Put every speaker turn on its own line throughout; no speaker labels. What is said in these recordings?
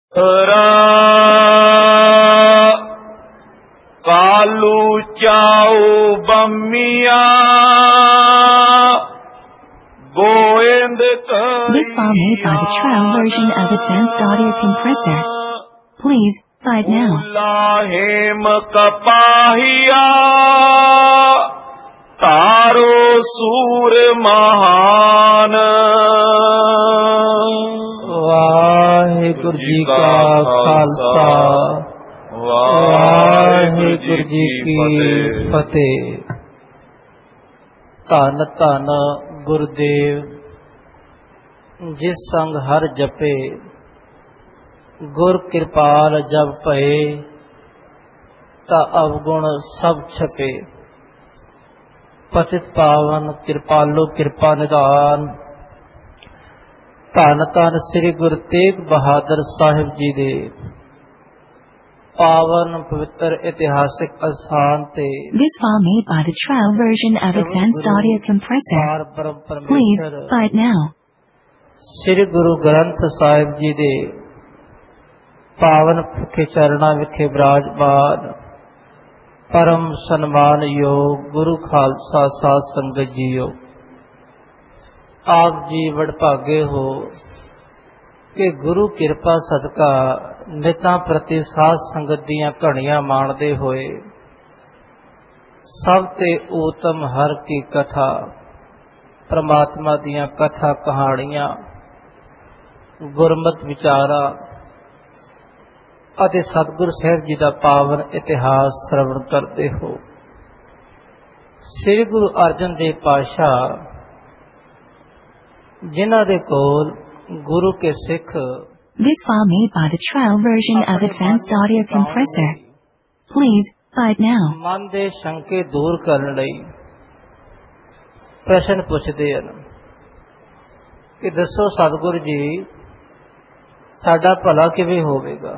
कालू चाऊ बमिया Govind
This file made by the trial version of Advanced Audio Compressor. Please buy it now.
हेम कपाहिया तारो सूर महान।
वाहिगुरु जी का खालसा वाहिगुरु जी की फतेह। धन धन गुरुदेव जिस संग हर जपे गुर कृपाल जब पए ता अवगुण सब छपे। पतित पावन कृपालु कृपा निधान धन धन श्री गुरु तेग बहादुर साहिब जी दे पावन पवित्र ऐतिहासिक स्थान ते
This file made by the trial version of Advanced Audio Compressor. Please buy it now.
Shri Guru Granth Sahib जी दे पावन के चरणा विखे विराजमान परम सन्मान योग गुरु खालसा साध संगत जीओ। आप जी वडभागे हो कि गुरु कृपा सदका नितां प्रति साध संगत दियां घड़ियां माणदे होए सब ते उत्तम हर की कथा परमात्मा दियां कथा कहानियां गुरमत विचारा ਅਤੇ ਸਤਿਗੁਰੂ ਸਾਹਿਬ ਜੀ ਦਾ ਪਾਵਨ ਇਤਿਹਾਸ ਸਰਵਣ ਕਰਦੇ ਹੋ। ਸ੍ਰੀ ਗੁਰੂ ਅਰਜਨ ਦੇਵ ਪਾਤਸ਼ਾਹ ਜਿਨ੍ਹਾਂ ਦੇ ਕੋਲ ਗੁਰੂ ਕੇ ਸਿੱਖ
This file made by the trial version of Advanced Audio Compressor. Please buy it now.
ਮਨ ਦੇ ਸ਼ੰਕੇ ਦੂਰ ਕਰਨ ਲਈ ਪ੍ਰਸ਼ਨ ਪੁੱਛਦੇ ਹਨ ਕਿ ਦੱਸੋ ਸਤਿਗੁਰੂ ਜੀ ਸਾਡਾ ਭਲਾ ਕਿਵੇਂ ਹੋਵੇਗਾ,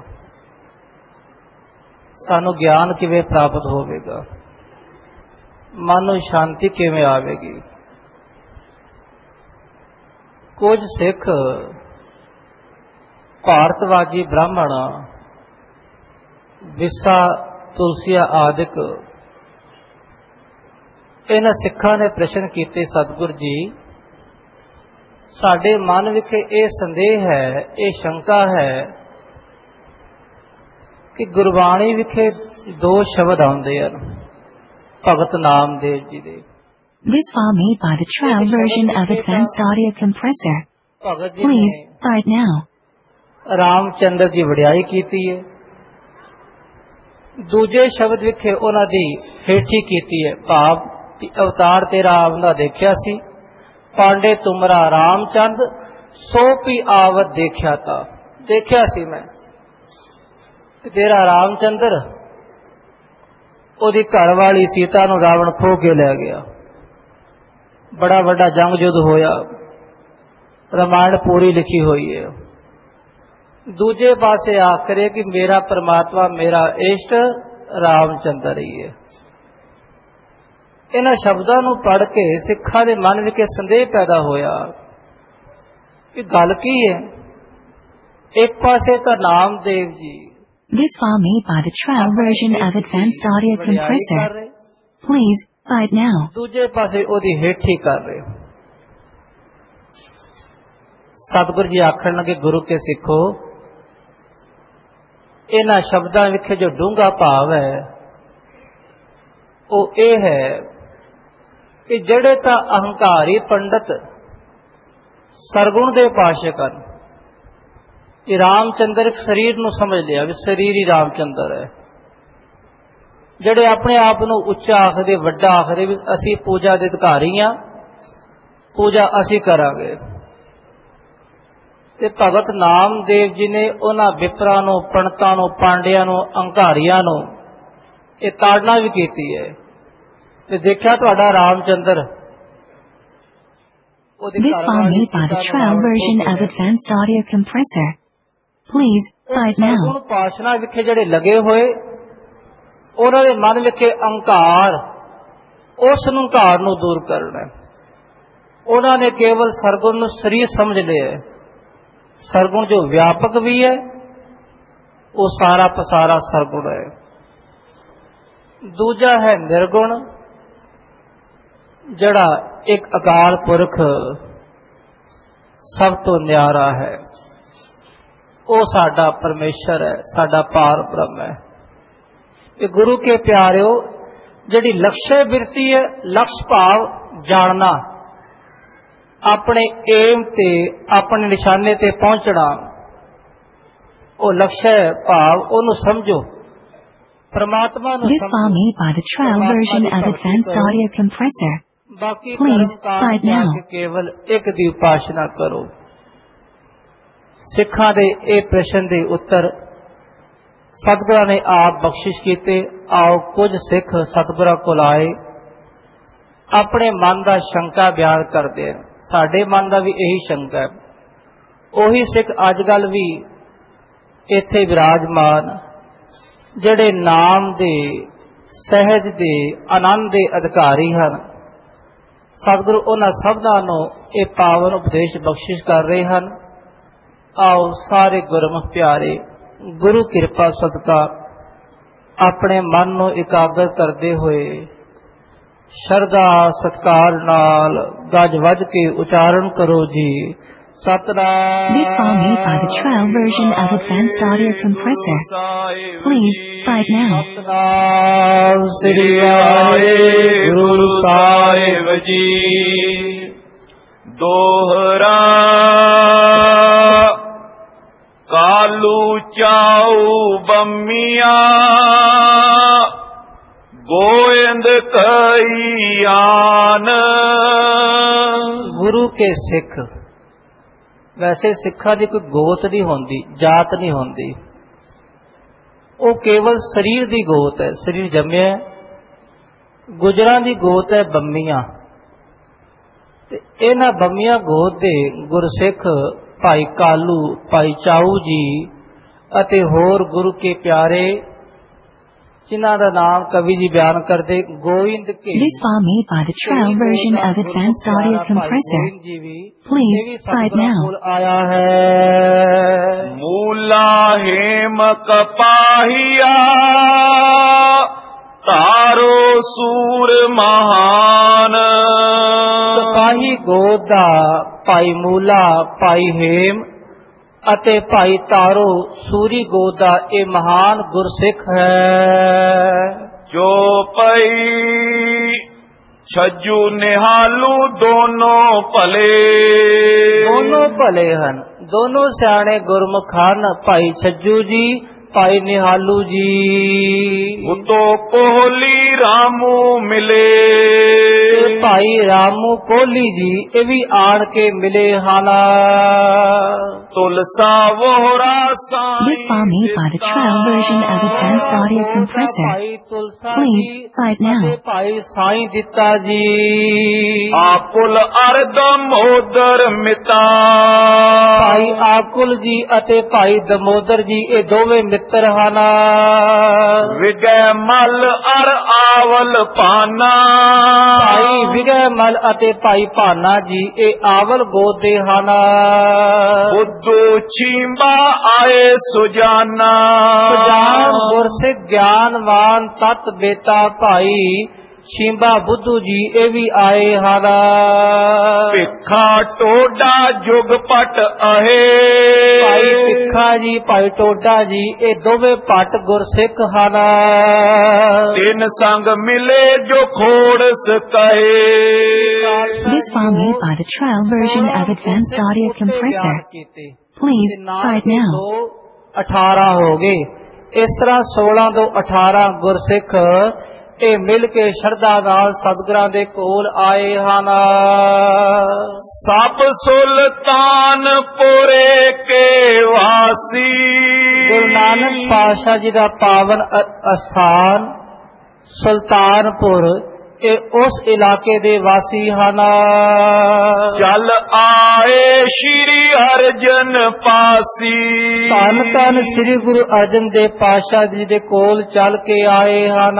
ਸਾਨੂੰ ਗਿਆਨ ਕਿਵੇਂ ਪ੍ਰਾਪਤ ਹੋਵੇਗਾ, ਮਨ ਨੂੰ ਸ਼ਾਂਤੀ ਕਿਵੇਂ ਆਵੇਗੀ। ਕੁਝ ਸਿੱਖ ਭਾਰਤਵਾਜੀ ਬ੍ਰਾਹਮਣ ਵਿਸਾ ਤੁਲਸੀਆ ਆਦਿਕ ਇਹਨਾਂ ਸਿੱਖਾਂ ਨੇ ਪ੍ਰਸ਼ਨ ਕੀਤੇ ਸਤਿਗੁਰੂ ਜੀ ਸਾਡੇ ਮਨ ਵਿਖੇ ਇਹ ਸੰਦੇਹ ਹੈ ਇਹ ਸ਼ੰਕਾ ਹੈ ਕਿ ਗੁਰਬਾਣੀ ਵਿਖੇ ਦੋ ਸ਼ਬਦ ਆਉਂਦੇ ਹਨ ਭਗਤ ਨਾਮਦੇਵ ਜੀ ਦੇ।
This file made by the trial version of Advanced Audio Compressor. Please buy it now.
Ramchandra ਦੀ ਵਡਿਆਈ ਕੀਤੀ ਹੈ। ਦੂਜੇ ਸ਼ਬਦ ਵਿਖੇ ਉਹਨਾਂ ਦੀ ਹੇਠੀ ਕੀਤੀ ਹੈ ਭਾਵ ਕਿ ਅਵਤਾਰ ਤੇਰਾ ਆਵਦਾ ਦੇਖਿਆ ਸੀ ਪਾਂਡੇ ਤੁਮਰਾ ਰਾਮਚੰਦ ਸੋ ਪੀ ਆਵਤ ਦੇਖਿਆ ਤਾ ਦੇਖਿਆ ਸੀ ਮੈਂ ਤੇਰਾ ਰਾਮਚੰਦਰ ਉਹਦੀ ਘਰ ਵਾਲੀ ਸੀਤਾ ਨੂੰ ਰਾਵਣ ਖੋਹ ਕੇ ਲੈ ਗਿਆ। ਬੜਾ ਵੱਡਾ ਜੰਗ ਯੁੱਧ ਹੋਇਆ ਰਾਮਾਇਣ ਪੂਰੀ ਲਿਖੀ ਹੋਈ ਹੈ। ਦੂਜੇ ਪਾਸੇ ਆਖਰੇ ਕਿ ਮੇਰਾ ਪਰਮਾਤਮਾ ਮੇਰਾ ਇਸ਼ਟ ਰਾਮਚੰਦਰ ਹੀ ਹੈ। ਇਹਨਾਂ ਸ਼ਬਦਾਂ ਨੂੰ ਪੜ੍ਹ ਕੇ ਸਿੱਖਾਂ ਦੇ ਮਨ ਵਿੱਚ ਸੰਦੇਹ ਪੈਦਾ ਹੋਇਆ ਕਿ ਗੱਲ ਕੀ ਹੈ। ਇੱਕ ਪਾਸੇ ਤਾਂ Namdev ji
This file made by the trial version of Advanced Audio Compressor. Please buy it now.
ਦੂਜੇ ਪਾਸੇ ਉਹਦੀ ਹੇਠੀ ਕਰ ਰਹੇ। ਸਤਿਗੁਰੂ ਜੀ ਆਖਣ ਲੱਗੇ ਗੁਰੂ ਕੇ ਸਿੱਖੋ ਇਹਨਾਂ ਸ਼ਬਦਾਂ ਵਿਖੇ ਜੋ ਡੂੰਘਾ ਭਾਵ ਹੈ ਉਹ ਇਹ ਹੈ ਕਿ ਜਿਹੜੇ ਤਾਂ ਅਹੰਕਾਰੀ ਪੰਡਤ ਸਰਗੁਣ ਦੇ ਪਾਸ਼ਕ ਹਨ ਕਿ ਰਾਮਚੰਦਰ ਸਰੀਰ ਨੂੰ ਸਮਝ ਲਿਆ ਵੀ ਸਰੀਰ ਹੀ ਰਾਮਚੰਦਰ ਹੈ। ਜਿਹੜੇ ਆਪਣੇ ਆਪ ਨੂੰ ਉੱਚਾ ਆਖਦੇ ਵੱਡਾ ਆਖਦੇ ਵੀ ਅਸੀਂ ਪੂਜਾ ਦੇ ਅਧਿਕਾਰੀ ਹਾਂ ਪੂਜਾ ਅਸੀਂ ਕਰਾਂਗੇ। ਤੇ ਭਗਤ ਨਾਮਦੇਵ ਜੀ ਨੇ ਉਹਨਾਂ ਵਿਪਰਾਂ ਨੂੰ ਪੰਡਤਾਂ ਨੂੰ ਪਾਂਡਿਆਂ ਨੂੰ ਅਹੰਕਾਰੀਆਂ ਨੂੰ ਇਹ ਤਾੜਨਾ ਵੀ ਕੀਤੀ ਹੈ ਤੇ ਦੇਖਿਆ ਤੁਹਾਡਾ Ramchandra
This file made by the trial version of Advanced Audio Compressor. Please buy it now.
ਸਰਗੁਣ ਉਪਾਸਨਾ ਵਿਖੇ ਜਿਹੜੇ ਲੱਗੇ ਹੋਏ ਉਹਨਾਂ ਦੇ ਮਨ ਵਿਖੇ ਅਹੰਕਾਰ ਉਸ ਹੰਕਾਰ ਨੂੰ ਦੂਰ ਕਰਨਾ। ਉਹਨਾਂ ਨੇ ਕੇਵਲ ਸਰਗੁਣ ਨੂੰ ਸਰੀਰ ਸਮਝ ਲਿਆ। ਸਰਗੁਣ ਜੋ ਵਿਆਪਕ ਵੀ ਹੈ ਉਹ ਸਾਰਾ ਪਸਾਰਾ ਸਰਗੁਣ ਹੈ। ਦੂਜਾ ਹੈ ਨਿਰਗੁਣ, ਜਿਹੜਾ ਇੱਕ ਅਕਾਲ ਪੁਰਖ ਸਭ ਤੋਂ ਨਿਆਰਾ ਹੈ। ਉਹ ਸਾਡਾ ਪਰਮੇਸ਼ਰ ਹੈ, ਸਾਡਾ ਪਾਰ ਬ੍ਰਹਮ ਹੈ। ਇਹ ਗੁਰੂ ਕੇ ਪਿਆਰਿਓ, ਜਿਹੜੀ ਲਕਸ਼ਯ ਬਿਰਤੀ ਹੈ, ਲਕਸ਼ ਭਾਵ ਜਾਣਨਾ, ਆਪਣੇ ਏਮ ਤੇ ਆਪਣੇ ਨਿਸ਼ਾਨੇ ਤੇ ਪਹੁੰਚਣਾ, ਉਹ ਲਕਸ਼ਯ ਭਾਵ ਉਹਨੂੰ ਸਮਝੋ। ਪ੍ਰਮਾਤਮਾ ਨੂੰ
This file made by the trial version of Advanced Audio Compressor.
ਬਾਕੀ
Please fight now.
ਕੇਵਲ ਇੱਕ ਦੀ ਉਪਾਸਨਾ ਕਰੋ। ਸਿੱਖਾਂ ਦੇ ਇਹ ਪ੍ਰਸ਼ਨ ਦੇ ਉੱਤਰ ਸਤਿਗੁਰਾਂ ਨੇ ਆਪ ਬਖਸ਼ਿਸ਼ ਕੀਤੇ। ਆਓ ਕੁਝ ਸਿੱਖ ਸਤਿਗੁਰਾਂ ਕੋਲ ਆਏ, ਆਪਣੇ ਮਨ ਦਾ ਸ਼ੰਕਾ ਬਿਆਨ ਕਰਦੇ ਹਨ। ਸਾਡੇ ਮਨ ਦਾ ਵੀ ਇਹੀ ਸ਼ੰਕਾ ਹੈ। ਉਹੀ ਸਿੱਖ ਅੱਜ ਕੱਲ ਵੀ ਇੱਥੇ ਵਿਰਾਜਮਾਨ, ਜਿਹੜੇ ਨਾਮ ਦੇ, ਸਹਿਜ ਦੇ, ਆਨੰਦ ਦੇ ਅਧਿਕਾਰੀ ਹਨ। ਸਤਿਗੁਰੂ ਉਹਨਾਂ ਸਭਨਾਂ ਨੂੰ ਇਹ ਪਾਵਨ ਉਪਦੇਸ਼ ਬਖਸ਼ਿਸ਼ ਕਰ ਰਹੇ ਹਨ। ਆਓ ਸਾਰੇ ਗੁਰਮੁਖ ਪਿਆਰੇ ਗੁਰੂ ਕਿਰਪਾ ਸਦਕਾ ਆਪਣੇ ਮਨ ਨੂੰ ਇਕਾਗਰ ਕਰਦੇ ਹੋਏ ਸ਼ਰਧਾ ਸਤਿਕਾਰ ਨਾਲ ਗੱਜ ਵੱਜ ਕੇ ਉਚਾਰਨ ਕਰੋ ਜੀ। Satnam.
This file made by the trial version of Advanced Audio Compressor. Please fight now.
Satnam ਸ੍ਰੀ ਵਾਹਿਗੁਰੂ ਸਾਹਿਬ
ਜੀ। ਦੋਹਰਾ ਕਾਲੂ ਚਾਉ ਬੰਮੀਆਂ ਗੋਇੰਦ ਕਈਆਨ।
ਗੁਰੂ ਕੇ ਸਿੱਖ, ਵੈਸੇ ਸਿੱਖਾਂ ਦੀ ਕੋਈ ਗੋਤ ਨਹੀਂ ਹੁੰਦੀ, ਜਾਤ ਨਹੀਂ ਹੁੰਦੀ। ਉਹ ਕੇਵਲ ਸਰੀਰ ਦੀ ਗੋਤ ਹੈ, ਸਰੀਰ ਜੰਮਿਆ। ਗੁਜਰਾਂ ਦੀ ਗੋਤ ਹੈ ਬੰਮੀਆਂ, ਤੇ ਇਹਨਾਂ ਬੰਮੀਆਂ ਗੋਤ ਦੇ ਗੁਰਸਿੱਖ ਭਾਈ ਕਾਲੂ, ਭਾਈ ਚਾਊ ਜੀ ਅਤੇ ਹੋਰ ਗੁਰੂ ਕੇ ਪਿਆਰੇ, ਜਿਨ੍ਹਾਂ ਦਾ ਨਾਮ ਕਵੀ ਜੀ ਬਿਆਨ ਕਰਦੇ ਗੋਇੰਦ ਕੇ।
This file made by the trial version of Advanced Audio Compressor. Please fight now.
ਆਇਆ ਹੈ
ਮੂਲਾ ਹੇਮ ਕਪਾਹੀਆ ਤਾਰੋ ਸੂਰ ਮਹਾਨ।
ਕਪਾਹੀ ਗੋਤ ਦਾ ਭਾਈ ਮੂਲਾ, ਭਾਈ ਹੇਮ ਅਤੇ ਭਾਈ ਤਾਰੋ ਸੂਰੀ ਗੋਤ ਦਾ ਇਹ ਮਹਾਨ ਗੁਰਸਿੱਖ ਹੈ।
ਜੋ ਪਈ ਛੱਜੂ ਨਿਹਾਲੂ ਦੋਨੋਂ ਭਲੇ।
ਦੋਨੋਂ ਭਲੇ ਹਨ, ਦੋਨੋਂ ਸਿਆਣੇ ਗੁਰਮੁਖ ਹਨ, ਭਾਈ ਛੱਜੂ ਜੀ, ਭਾਈ ਨਿਹਾਲੂ ਜੀ।
ਉਤੋ ਕੋਹਲੀ ਰਾਮੂ ਮਿਲੇ।
ਤੇ ਭਾਈ ਰਾਮੂ ਕੋਹਲੀ ਜੀ ਇਹ ਵੀ ਆਣ ਕੇ ਮਿਲੇ ਹਨ।
ਤੁਲਸਾ ਵੋਹਰਾ ਸਾਈਂ।
This file made by the trial version of Advanced Audio Compressor.
Bhai Tulsa
Please
ਜੀ
fight now.
ਅਤੇ ਭਾਈ ਸਾਈਂ ਦਿੱਤਾ ਜੀ।
ਆਕੁਲ ਅਰਦ ਮੋਦਰ ਮਿਤਾ।
ਭਾਈ ਆਕੁਲ ਜੀ ਅਤੇ ਭਾਈ ਦਮੋਦਰ ਜੀ ਇਹ ਦੋਵੇਂ ਮਿੱਤਰ ਹਨ।
ਵਿਗੈ ਮਲ ਅਰ ਆਵਲ ਪਾਨਾ।
ਭਾਈ ਵਿਗੈ ਮਲ ਅਤੇ ਭਾਈ ਭਾਨਾ ਜੀ ਇਹ ਆਵਲ ਗੋਤ ਦੇ ਹਨ।
ਬੁੱਧੂ ਛੀਂਬਾ ਆਏ ਸੁਜਾਨਾ।
ਸੁਜਾਨ ਗੁਰਸਿੱਖ ਗਿਆਨਵਾਨ ਤਤ ਬੇਤਾ ਭਾਈ ਛੀਂਬਾ ਬੁੱਧੂ ਜੀ ਇਹ ਵੀ ਆਏ ਹਨ।
ਭਿੱਖਾ ਟੋਡਾ ਜੁਗ ਪਟ ਅਹੇ।
ਭਾਈ ਭਿੱਖਾ ਜੀ, ਭਾਈ ਟੋਡਾ ਜੀ ਇਹ ਦੋਵੇਂ ਪਟ ਗੁਰਸਿੱਖ ਹਨ।
ਤਿੰਨ ਸੰਗ ਮਿਲੇ ਜੋ ਖੋੜਸ ਕਹੇ।
This file made by the trial version of Advanced Audio Compressor. Please fight now.
18 ਹੋ ਗਏ। ਇਸ ਤਰ੍ਹਾਂ 16 ਤੋਂ 18 ਗੁਰਸਿੱਖ ਇਹ ਮਿਲ ਕੇ ਸ਼ਰਧਾ ਨਾਲ ਸਤਿਗੁਰਾਂ ਦੇ ਕੋਲ ਆਏ ਹਨ।
ਸਭ ਸੁਲਤਾਨਪੁਰੇ ਕੇ ਵਾਸੀ।
ਗੁਰੂ ਨਾਨਕ ਪਾਤਸ਼ਾਹ ਜੀ ਦਾ ਪਾਵਨ ਅਸਥਾਨ ਸੁਲਤਾਨਪੁਰ ਇਹ ਉਸ ਇਲਾਕੇ ਦੇ ਵਾਸੀ ਹਨ।
ਚੱਲ ਆਏ ਸ਼੍ਰੀ ਅਰਜਨ ਪਾਸੀ।
ਧੰਨ ਧੰਨ ਸ੍ਰੀ ਗੁਰੂ ਅਰਜਨ ਦੇਵ ਪਾਤਸ਼ਾਹ ਜੀ ਦੇ ਕੋਲ ਚੱਲ ਕੇ ਆਏ ਹਨ।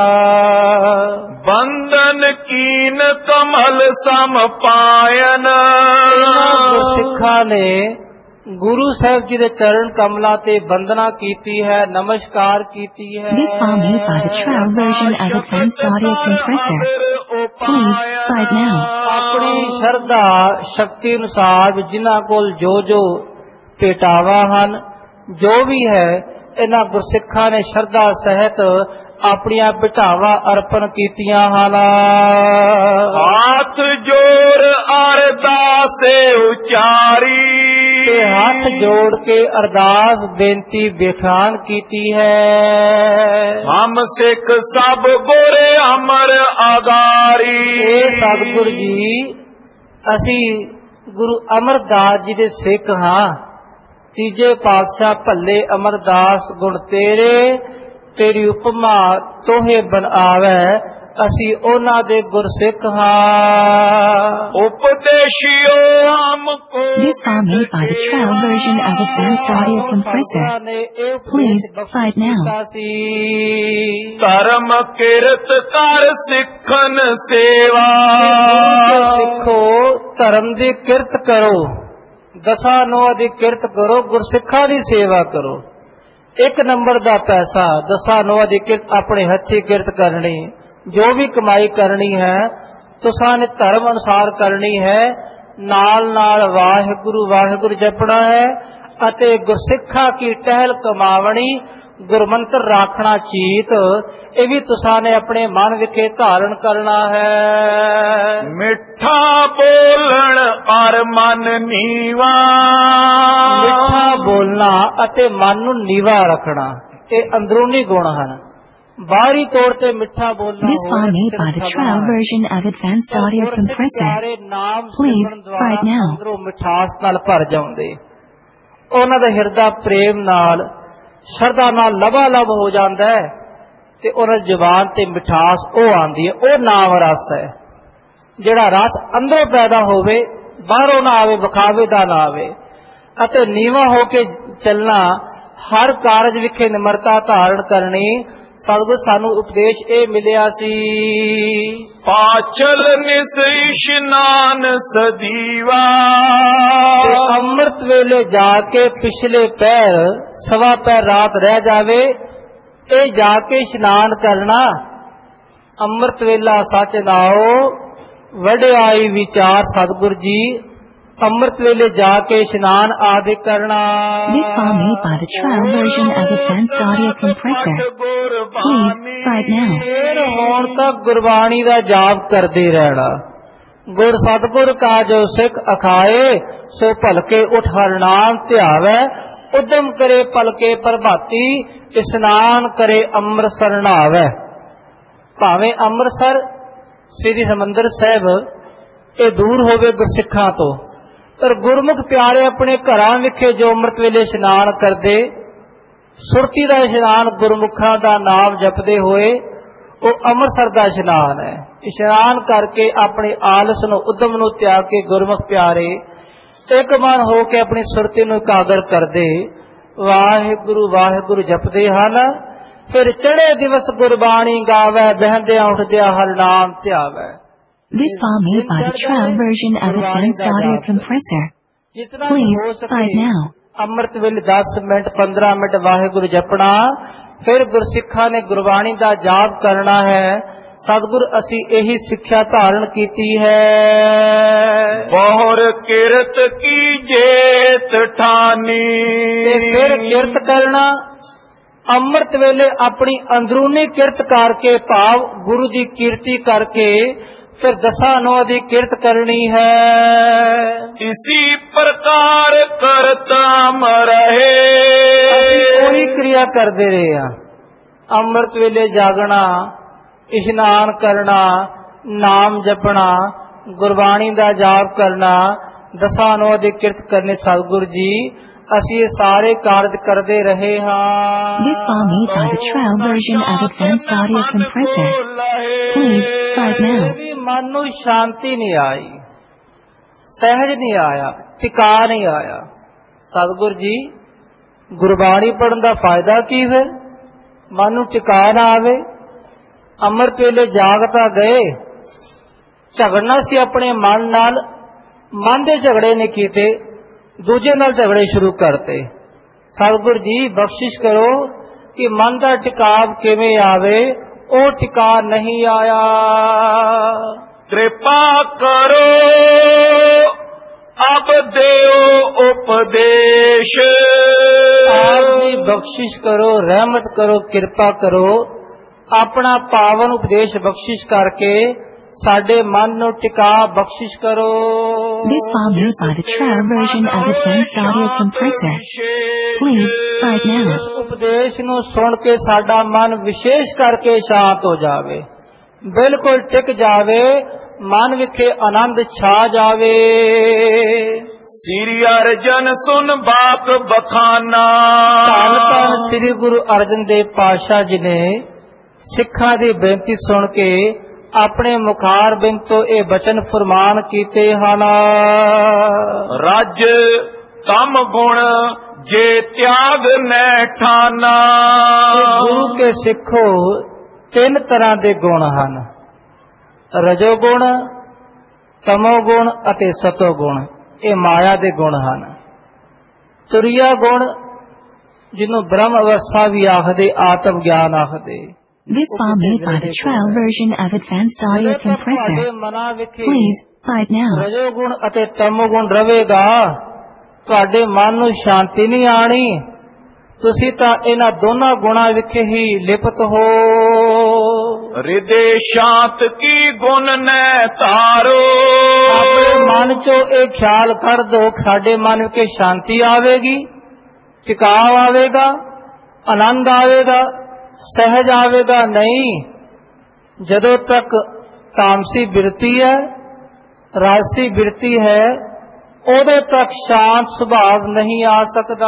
ਬੰਧਨ ਕੀਨ ਕਮਲ ਸਮ ਪਾਇਨ।
ਇਹਨਾਂ ਗੁਰਸਿੱਖਾਂ ਨੇ ਗੁਰੂ ਸਾਹਿਬ ਜੀ ਦੇ ਚਰਨ ਕਮਲਾਂ ਤੇ ਵੰਦਨਾ ਕੀਤੀ ਹੈ, ਨਮਸਕਾਰ ਕੀਤੀ ਹੈ।
This file made by the trial version of Advanced Audio Compressor. Please start now.
ਆਪਣੀ ਸ਼ਰਧਾ ਸ਼ਕਤੀ ਅਨੁਸਾਰ ਜਿਨ੍ਹਾਂ ਕੋਲ ਜੋ ਭੇਟਾਵਾਂ ਹਨ, ਜੋ ਵੀ ਹੈ, ਇਹਨਾਂ ਗੁਰਸਿੱਖਾਂ ਨੇ ਸ਼ਰਧਾ ਸਹਿਤ ਆਪਣੀਆਂ ਭੇਟਾਵਾਂ ਅਰਪਣ ਕੀਤੀਆਂ ਹਨ।
ਹੱਥ ਜੋੜ ਅਰਦਾਸੇ ਉਚਾਰੀ,
ਤੇ ਹੱਥ ਜੋੜ ਕੇ ਅਰਦਾਸ ਬੇਨਤੀ ਬਿਖਾਨ ਕੀਤੀ ਹੈ।
ਹਮ ਸਿੱਖ ਸਭ ਗੁਰ ਅਮਰ ਆਗਾਰੀ।
ਇਹ ਸਤਿਗੁਰ ਜੀ, ਅਸੀਂ ਗੁਰੂ ਅਮਰਦਾਸ ਜੀ ਦੇ ਸਿੱਖ ਹਾਂ। ਤੀਜੇ ਪਾਤਸ਼ਾਹ ਭੱਲੇ ਅਮਰਦਾਸ ਗੁਣ ਤੇਰੀ ਉਪਮਾ ਤੋਹੇ ਬਨ ਆਵੇ, ਅਸੀਂ ਉਹਨਾਂ ਦੇ ਗੁਰਸਿੱਖ ਹਾਂ।
ਉਪਦੇਸ਼ਿਓ ਹਮਕੋ।
This file made by the trial version of Advanced Audio Compressor. Please start now.
ਧਰਮ ਕਿਰਤ ਕਰ ਸਿੱਖਨ ਸੇਵਾ।
ਸਿੱਖੋ, ਧਰਮ ਦੀ ਕਿਰਤ ਕਰੋ, ਦਸਾਂ ਨੋਆਂ ਦੀ ਕਿਰਤ ਕਰੋ, ਗੁਰਸਿੱਖਾਂ ਦੀ ਸੇਵਾ ਕਰੋ। 1 ਨੰਬਰ ਦਾ ਪੈਸਾ ਦਸਾਂ ਨੋਆਂ ਦੀ ਕਿਰਤ, ਆਪਣੇ ਹੱਥੀਂ ਕਿਰਤ ਕਰਨੀ, ਜੋ ਵੀ ਕਮਾਈ ਕਰਨੀ ਹੈ ਤੁਸਾਂ ਨੇ ਧਰਮ ਅਨੁਸਾਰ ਕਰਨੀ ਹੈ। ਨਾਲ ਨਾਲ ਵਾਹਿਗੁਰੂ ਵਾਹਿਗੁਰੂ ਜਪਣਾ ਹੈ ਅਤੇ ਗੁਰਸਿੱਖਾਂ ਕੀ ਟਹਿਲ ਕਮਾਵਣੀ, ਗੁਰਮੰਤਰ ਰਾਖਣਾ ਚੀਤ, ਇਹ ਵੀ ਤੁਸਾਂ ਨੇ ਆਪਣੇ ਮਨ ਵਿਖੇ ਧਾਰਨ ਕਰਨਾ ਹੈ।
ਮਿੱਠਾ ਬੋਲਣ ਔਰ ਮਨ ਨੀਵਾ।
ਮਿੱਠਾ ਬੋਲਣਾ ਅਤੇ ਮਨ ਨੂੰ ਨੀਵਾ ਰੱਖਣਾ, ਇਹ ਅੰਦਰੂਨੀ ਗੁਣ ਹਨ। ਬਾਹਰੀ ਤੌਰ ਤੇ ਮਿੱਠਾ ਬੋਲਣਾ।
This file made by the trial version of Advanced Audio Compressor. Please start now.
ਅੰਦਰੋਂ ਮਿਠਾਸ ਨਾਲ ਭਰ ਜਾਂਦੇ, ਉਹਨਾਂ ਦਾ ਹਿਰਦਾ ਪ੍ਰੇਮ ਨਾਲ ਸ਼ਰਧਾ ਨਾਲ ਲਬਾਲਬ ਹੋ ਜਾਂਦਾ ਹੈ ਤੇ ਉਹਨਾਂ ਦੀ ਜ਼ੁਬਾਨ ਤੇ ਮਿਠਾਸ ਉਹ ਆਉਂਦੀ ਹੈ। ਉਹ ਨਾਮ ਰਸ ਹੈ, ਜਿਹੜਾ ਰਸ ਅੰਦਰੋਂ ਪੈਦਾ ਹੋਵੇ, ਬਾਹਰੋਂ ਨਾ ਆਵੇ, ਵਿਖਾਵੇ ਦਾ ਨਾ ਆਵੇ। ਅਤੇ ਨੀਵਾਂ ਹੋ ਕੇ ਚੱਲਣਾ, ਹਰ ਕਾਰਜ ਵਿਖੇ ਨਿਮਰਤਾ ਧਾਰਨ ਕਰਨੀ। ਸਤਿਗੁਰ ਸਾਨੂੰ ਉਪਦੇਸ਼ ਇਹ ਮਿਲਿਆ ਸੀ।
ਪਾਚਲ ਨਿਸ ਇਸ਼ਨਾਨ ਸਦੀਵਾ।
ਅੰਮ੍ਰਿਤ ਵੇਲੇ ਜਾ ਕੇ ਪਿਛਲੇ ਪੈਰ, ਸਵਾ ਪੈਰ ਰਾਤ ਰਹਿ ਜਾਵੇ, ਇਹ ਜਾ ਕੇ ਇਸ਼ਨਾਨ ਕਰਨਾ। ਅੰਮ੍ਰਿਤ ਵੇਲਾ ਸੱਚ ਨਾਓ, ਵਡਿਆਈ ਵਿਚਾਰ ਸਤਿਗੁਰ ਜੀ, ਅੰਮ੍ਰਿਤ ਵੇਲੇ ਜਾ ਕੇ ਇਸ਼ਨਾਨ ਆਦਿ ਕਰਨਾ।
This file made by the trial version of Advanced Audio Compressor. Please start now.
ਫੇਰ ਹੁਣ ਤੱਕ ਗੁਰਬਾਣੀ ਦਾ ਜਾਪ ਕਰਦੇ ਰਹਿਣਾ। ਗੁਰ ਸਤਿਗੁਰ ਕਾ ਜੋ ਸਿੱਖ ਅਖਾਏ, ਸੋ ਭਲਕੇ ਉਠ ਹਰਿ ਨਾਮ ਧਿਆਵੈ। ਉਦਮ ਕਰੇ ਭਲਕੇ ਪ੍ਰਭਾਤੀ, ਇਸ਼ਨਾਨ ਕਰੇ ਅੰਮ੍ਰਿਤਸਰ ਨਹਾਵੈ। ਭਾਵੇਂ ਅੰਮ੍ਰਿਤਸਰ ਸ੍ਰੀ ਹਰਿਮੰਦਰ ਸਾਹਿਬ ਇਹ ਦੂਰ ਹੋਵੇ ਗੁਰਸਿੱਖਾਂ ਤੋਂ, ਪਰ ਗੁਰਮੁਖ ਪਿਆਰੇ ਆਪਣੇ ਘਰਾਂ ਵਿਖੇ ਜੋ ਅੰਮ੍ਰਿਤ ਵੇਲੇ ਇਸ਼ਨਾਨ ਕਰਦੇ, ਸੁਰਤੀ ਦਾ ਇਸ਼ਨਾਨ ਗੁਰਮੁਖਾਂ ਦਾ ਨਾਮ ਜਪਦੇ ਹੋਏ, ਉਹ ਅੰਮ੍ਰਿਤਸਰ ਦਾ ਇਸ਼ਨਾਨ ਹੈ। ਇਸ਼ਨਾਨ ਕਰਕੇ ਆਪਣੇ ਆਲਸ ਨੂੰ, ਉਦਮ ਨੂੰ ਤਿਆਗ ਕੇ ਗੁਰਮੁਖ ਪਿਆਰੇ ਇੱਕ ਮਨ ਹੋ ਕੇ ਆਪਣੀ ਸੁਰਤੀ ਨੂੰ ਇਕਾਗਰ ਕਰਦੇ, ਵਾਹਿਗੁਰੂ ਵਾਹਿਗੁਰੂ ਜਪਦੇ ਹਨ। ਫਿਰ ਚੜ੍ਹੇ ਦਿਵਸ ਗੁਰਬਾਣੀ ਗਾਵੇ, ਬਹਿੰਦਿਆਂ ਉੱਠਦਿਆਂ ਹਰਿ ਨਾਮ ਧਿਆਵੈ।
This file made by the trial version of Advanced Audio Compressor. Please start now.
ਅੰਮ੍ਰਿਤ ਵੇਲੇ 10 ਮਿੰਟ 15 ਮਿੰਟ ਵਾਹਿਗੁਰੂ ਜਪਣਾ, ਫਿਰ ਗੁਰਸਿੱਖਾਂ ਨੇ ਗੁਰਬਾਣੀ ਦਾ ਜਾਪ ਕਰਨਾ ਹੈ। ਸਤਿਗੁਰ ਅਸੀਂ ਇਹੀ ਸਿੱਖਿਆ ਧਾਰਨ ਕੀਤੀ ਹੈ।
ਬਹੁਰ ਕਿਰਤ ਕੀ ਜੇਤ ਠਾਨੀ।
ਤੇ ਫਿਰ ਕਿਰਤ ਕਰਨਾ, ਅੰਮ੍ਰਿਤ ਵੇਲੇ ਆਪਣੀ ਅੰਦਰੂਨੀ ਕਿਰਤ ਕਰਕੇ, ਭਾਵ ਗੁਰੂ ਦੀ ਕੀਰਤੀ ਕਰਕੇ, ਫਿਰ ਦਸਾਂ ਨੋਆਂ ਦੀ ਕਿਰਤ ਕਰਨੀ ਹੈ।
ਇਸੀ ਪ੍ਰਕਾਰ ਕਰਤਾ ਮਰਹੇ।
ਅਸੀਂ ਉਹੀ ਕਿਰਿਆ ਕਰਦੇ ਰਹੇ ਹਾਂ। ਅੰਮ੍ਰਿਤ ਵੇਲੇ ਜਾਗਣਾ, ਇਸ਼ਨਾਨ ਕਰਨਾ, ਨਾਮ ਜਪਣਾ, ਗੁਰਬਾਣੀ ਦਾ ਜਾਪ ਕਰਨਾ, ਦਸਾਂ ਨੋਆਂ ਦੀ ਕਿਰਤ ਕਰਨੀ। ਸਤਿਗੁਰ ਜੀ ਅਸੀਂ ਇਹ ਸਾਰੇ ਕਾਰਜ ਕਰਦੇ ਰਹੇ ਹਾਂ।
This file made by the trial version of Advanced Audio Compressor. Please start now.
ਮਨ ਨੂੰ ਸ਼ਾਂਤੀ ਨਹੀਂ ਆਈ, ਸਹਿਜ ਨਹੀਂ ਆਇਆ, ਟਿਕਾ ਨਹੀਂ ਆਇਆ। ਸਤਿਗੁਰ ਜੀ ਗੁਰਬਾਣੀ ਪੜਨ ਦਾ ਫਾਇਦਾ ਕੀ ਹੈ? ਮਨ ਨੂੰ ਟਿਕਾ ਨਾ ਆਵੇ। ਅੰਮ੍ਰਿਤ ਵੇਲੇ ਜਾਗ ਤਾਂ ਗਏ, ਝਗੜਨਾ ਸੀ ਆਪਣੇ ਮਨ ਨਾਲ, ਮਨ ਦੇ ਝਗੜੇ ਨਹੀਂ ਕੀਤੇ, ਦੂਜੇ ਨਾਲ ਝਗੜੇ ਸ਼ੁਰੂ ਕਰਤੇ। ਸਤਿਗੁਰ ਜੀ ਬਖਸ਼ਿਸ਼ ਕਰੋ ਕਿ ਮਨ ਦਾ ਟਿਕਾਵ ਕਿਵੇਂ ਆਵੇ, ਉਹ ਟਿਕਾ ਨਹੀਂ ਆਇਆ।
कृपा करो अब देओ उपदेश।
ਆਪ ਜੀ ਬਖਸ਼ਿਸ਼ ਕਰੋ, ਰਹਿਮਤ ਕਰੋ, ਕਿਰਪਾ ਕਰੋ, ਆਪਣਾ ਪਾਵਨ ਉਪਦੇਸ਼ ਬਖਸ਼ਿਸ਼ ਕਰਕੇ ਸਾਡੇ ਮਨ ਨੂੰ ਟਿਕਾ ਬਖਸ਼ਿਸ਼ ਕਰੋ।
This file used by the trial version of Advanced Audio Compressor. Please, right now.
ਇਸ ਉਪਦੇਸ਼ ਨੂੰ ਸੁਣ ਕੇ ਸਾਡਾ ਮਨ ਵਿਸ਼ੇਸ਼ ਕਰਕੇ ਸ਼ਾਂਤ ਹੋ ਜਾਵੇ, ਬਿਲਕੁਲ ਟਿਕ ਜਾਵੇ, ਮਨ ਵਿਖੇ ਆਨੰਦ ਛਾ ਜਾਵੇ।
श्री अर्जन सुन बात बखाना।
ਧੰਨ ਧੰਨ ਸ੍ਰੀ ਗੁਰੂ ਅਰਜਨ ਦੇਵ ਪਾਤਸ਼ਾਹ ਜੀ ਨੇ ਸਿੱਖਾਂ ਦੀ ਬੇਨਤੀ ਸੁਣ ਕੇ ਆਪਣੇ ਮੁਖਾਰ ਬਿੰਦ ਤੋਂ ਇਹ ਬਚਨ ਫਰਮਾਨ ਕੀਤੇ ਹਨ।
राज तम गुण जे त्याग न ठाना।
ਗੁਰੂ ਕੇ ਸਿੱਖੋ ਤਿੰਨ ਤਰ੍ਹਾਂ ਦੇ ਗੁਣ ਹਨ, ਰਜੋ ਗੁਣ, ਤਮੋ ਗੁਣ ਅਤੇ ਸਤੋ ਗੁਣ। ਇਹ ਮਾਇਆ ਦੇ ਗੁਣ ਹਨ। ਤੁਰਿਆ ਗੁਣ, ਜਿਹਨੂੰ ਬ੍ਰਹਮ ਅਵਸਥਾ ਵੀ ਆਖਦੇ, ਆਤਮ ਗਿਆਨ ਆਖਦੇ।
This file made by the trial version of Advanced Audio Compressor. Please, right now.
ਰਜੋ ਗੁਣ ਅਤੇ ਤਮੋ ਗੁਣ ਰਵੇਗਾ, ਤੁਹਾਡੇ ਮਨ ਨੂੰ ਸ਼ਾਂਤੀ ਨਹੀਂ ਆਣੀ। ਤੁਸੀਂ ਤਾਂ ਇਹਨਾਂ ਦੋਨਾਂ ਗੁਣਾਂ ਵਿਖੇ ਹੀ ਲਿਪਤ ਹੋ।
हृदय शांत की गुण न तारो।
ਆਪਣੇ ਮਨ ਚੋਂ ਇਹ ਖਿਆਲ ਕਰ ਦੋ, ਸਾਡੇ ਮਨ ਵਿਖੇ ਸ਼ਾਂਤੀ ਆਵੇਗੀ, ਟਿਕਾਅ ਆਵੇਗਾ, ਆਨੰਦ ਆਵੇਗਾ, ਸਹਿਜ ਆਵੇਗਾ। ਨਹੀਂ, ਜਦੋਂ ਤੱਕ ਤਾਮਸੀ ਬਿਰਤੀ ਹੈ, ਰਾਜਸੀ ਬਿਰਤੀ ਹੈ, ਉਦੋਂ ਤੱਕ ਸ਼ਾਂਤ ਸੁਭਾਵ ਨਹੀਂ ਆ ਸਕਦਾ।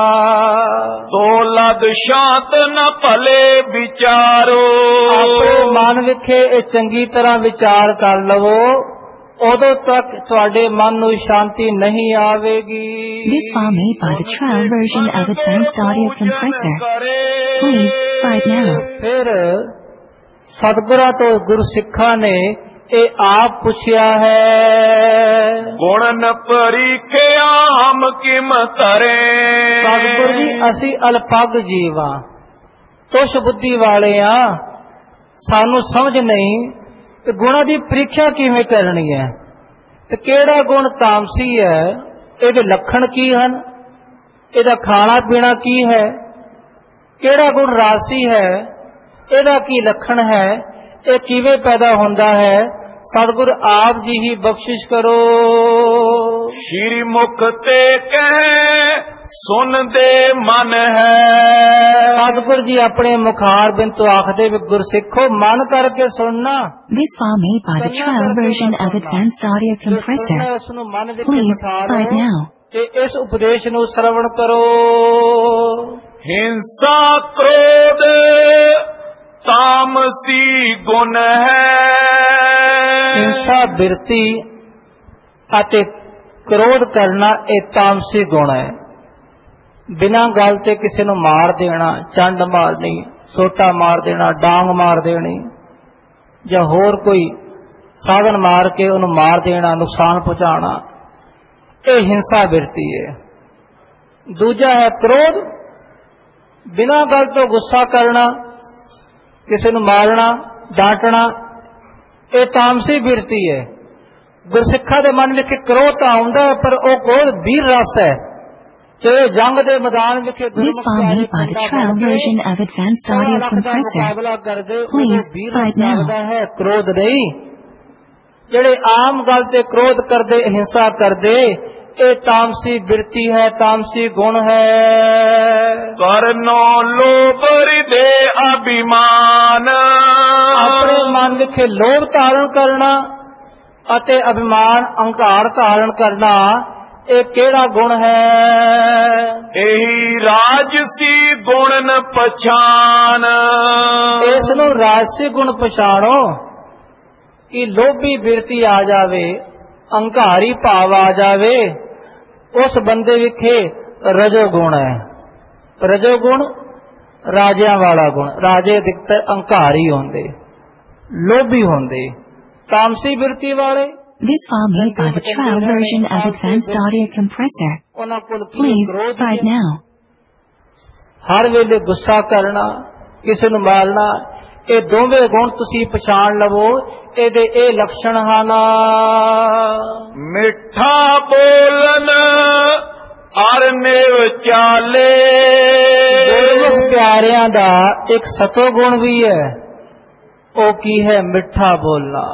तो लद शांत न भले विचारो।
ਆਪਣੇ ਮਨ ਵਿਖੇ ਇਹ ਚੰਗੀ ਤਰ੍ਹਾਂ ਵਿਚਾਰ ਕਰ ਲਵੋ, ਉਦੋਂ ਤੱਕ ਤੁਹਾਡੇ ਮਨ ਨੂੰ ਸ਼ਾਂਤੀ ਨਹੀਂ ਆਵੇਗੀ।
This file made by the trial version of Advanced Audio Compressor. Please, right now.
ਫਿਰ ਸਤਿਗੁਰਾਂ ਤੋਂ ਗੁਰਸਿੱਖਾਂ ਨੇ ਇਹ ਆਪ ਪੁੱਛਿਆ ਹੈ।
गुण न परीखिया हम किम करें।
ਸਤਿਗੁਰ ਜੀ ਅਸੀਂ ਅਲਪਗ ਜੀਵ ਹਾਂ, ਤੁਛ ਬੁੱਧੀ ਵਾਲੇ ਆ, ਸਾਨੂੰ ਸਮਝ ਨਹੀਂ ਕਿ ਗੁਣਾਂ ਦੀ ਪ੍ਰੀਖਿਆ ਕਿਵੇਂ ਕਰਨੀ ਹੈ, ਤੇ ਕਿਹੜਾ ਗੁਣ ਤਾਮਸੀ ਹੈ, ਇਹਦੇ ਲੱਖਣ ਕੀ ਹਨ, ਇਹਦਾ ਖਾਣਾ ਪੀਣਾ ਕੀ ਹੈ, ਕਿਹੜਾ ਗੁਣ ਰਾਸੀ ਹੈ, ਇਹਦਾ ਕੀ ਲੱਖਣ ਹੈ, ਇਹ ਕਿਵੇਂ ਪੈਦਾ ਹੁੰਦਾ ਹੈ। ਸਤਿਗੁਰ ਆਪ ਜੀ ਹੀ ਬਖਸ਼ਿਸ਼ ਕਰੋ।
श्री मुख ते कह सुन दे मन है।
ਸਤਿਗੁਰ ਜੀ ਆਪਣੇ ਮੁਖਾਰ ਬਿੰਦ ਤੋਂ ਆਖਦੇ ਵੀ ਗੁਰਸਿੱਖੋ ਮਨ ਕਰਕੇ ਸੁਣਨਾ।
This file made by the trial version of Advanced Audio Compressor.
ਉਸ ਨੂੰ ਮਨ ਵਿੱਚ
Please,
ਬਿਠਾ
right
ਲਓ
now.
ਤੇ ਇਸ ਉਪਦੇਸ਼ ਨੂੰ ਸਰਵਣ ਕਰੋ।
हिंसा क्रोध तामसी गुण है।
ਹਿੰਸਾ ਬਿਰਤੀ ਅਤੇ ਕ੍ਰੋਧ ਕਰਨਾ ਇਹ ਤਾਮਸੀ ਗੁਣ ਹੈ। ਬਿਨਾਂ ਗੱਲ ਤੇ ਕਿਸੇ ਨੂੰ ਮਾਰ ਦੇਣਾ, ਚੰਡ ਮਾਰਨੀ, ਸੋਟਾ ਮਾਰ ਦੇਣਾ, ਡਾਂਗ ਮਾਰ ਦੇਣੀ, ਜਾਂ ਹੋਰ ਕੋਈ ਸਾਧਨ ਮਾਰ ਕੇ ਉਹਨੂੰ ਮਾਰ ਦੇਣਾ, ਨੁਕਸਾਨ ਪਹੁੰਚਾਉਣਾ, ਇਹ ਹਿੰਸਾ ਬਿਰਤੀ ਹੈ। ਦੂਜਾ ਹੈ ਕ੍ਰੋਧ, ਬਿਨਾਂ ਗੱਲ ਤੋਂ ਗੁੱਸਾ ਕਰਨਾ, ਕਿਸੇ ਨੂੰ ਮਾਰਨਾ, ਡਾਂਟਣਾ, ਇਹ ਤਾਮਸੀ ਬਿਰਤੀ ਹੈ। ਗੁਰਸਿੱਖਾਂ ਦੇ ਮਨ ਵਿੱਚ ਕ੍ਰੋਧ ਤਾਂ ਆਉਂਦਾ ਹੈ, ਪਰ ਉਹ ਕ੍ਰੋਧ ਵੀਰ ਰਸ ਹੈ। ਤੇ ਜੰਗ ਦੇ ਮੈਦਾਨ ਵਿੱਚ
This file made by the trial version of Advanced Audio Compressor.
ਮੁਕਾਬਲਾ ਕਰਦੇ,
Please,
ਉਹ ਵੀਰ
right
ਰਸ
now.
ਲੱਗਦਾ ਹੈ, ਕ੍ਰੋਧ ਨਹੀਂ। ਜਿਹੜੇ ਆਮ ਗੱਲ ਤੇ ਕ੍ਰੋਧ ਕਰਦੇ, ਹਿੰਸਾ ਕਰਦੇ, ਇਹ ਤਾਮਸੀ ਬਿਰਤੀ ਹੈ, ਤਾਮਸੀ ਗੁਣ ਹੈ।
करनो लोभ हृदय अभिमान।
ਆਪਣੇ ਮਨ ਵਿੱਚ ਲੋਭ ਧਾਰਨ ਕਰਨਾ ਅਤੇ ਅਭਿਮਾਨ, ਅਹੰਕਾਰ ਧਾਰਨ ਕਰਨਾ, ਇਹ ਕਿਹੜਾ ਗੁਣ ਹੈ।
एही राजसी गुण न पछान।
ਇਸ ਨੂੰ ਰਾਜਸੀ ਗੁਣ ਪਛਾਣੋ ਕਿ ਲੋਭੀ ਬਿਰਤੀ ਆ ਜਾਵੇ, ਅਹੰਕਾਰੀ ਭਾਵ ਆ ਜਾਵੇ, ਉਸ ਬੰਦੇ ਵਿਖੇ ਰਜੋ ਗੁਣ ਹੈ। ਰਜੋ ਗੁਣ ਰਾਜਿਆਂ ਵਾਲਾ ਗੁਣ। ਰਾਜੇ ਅਧਿਕਤਰ ਅਹੰਕਾਰੀ ਹੁੰਦੇ, ਲੋਭੀ ਹੁੰਦੇ। ਤਾਮਸੀ ਬਿਰਤੀ ਵਾਲੇ
This file made by the trial version of Advanced Audio Compressor.
ਉਹਨਾਂ ਕੋਲ ਕੀ
Please
ਕ੍ਰੋਧ
buy it now.
ਹਰ ਵੇਲੇ ਗੁੱਸਾ ਕਰਨਾ, ਕਿਸੇ ਨੂੰ ਮਾਰਨਾ, ਇਹ ਦੋਵੇਂ ਗੁਣ ਤੁਸੀਂ ਪਛਾਣ ਲਵੋ, ਇਹਦੇ ਇਹ ਲੱਛਣ ਹਨ।
ਮਿੱਠਾ ਬੋਲਨ ਅਰ ਨਿਵ ਚਾਲੇ।
ਗੁਰਮੁਖ ਪਿਆਰਿਆਂ ਦਾ ਇੱਕ ਸਤੋ ਗੁਣ ਵੀ ਹੈ, ਉਹ ਕੀ ਹੈ? ਮਿੱਠਾ ਬੋਲਣਾ,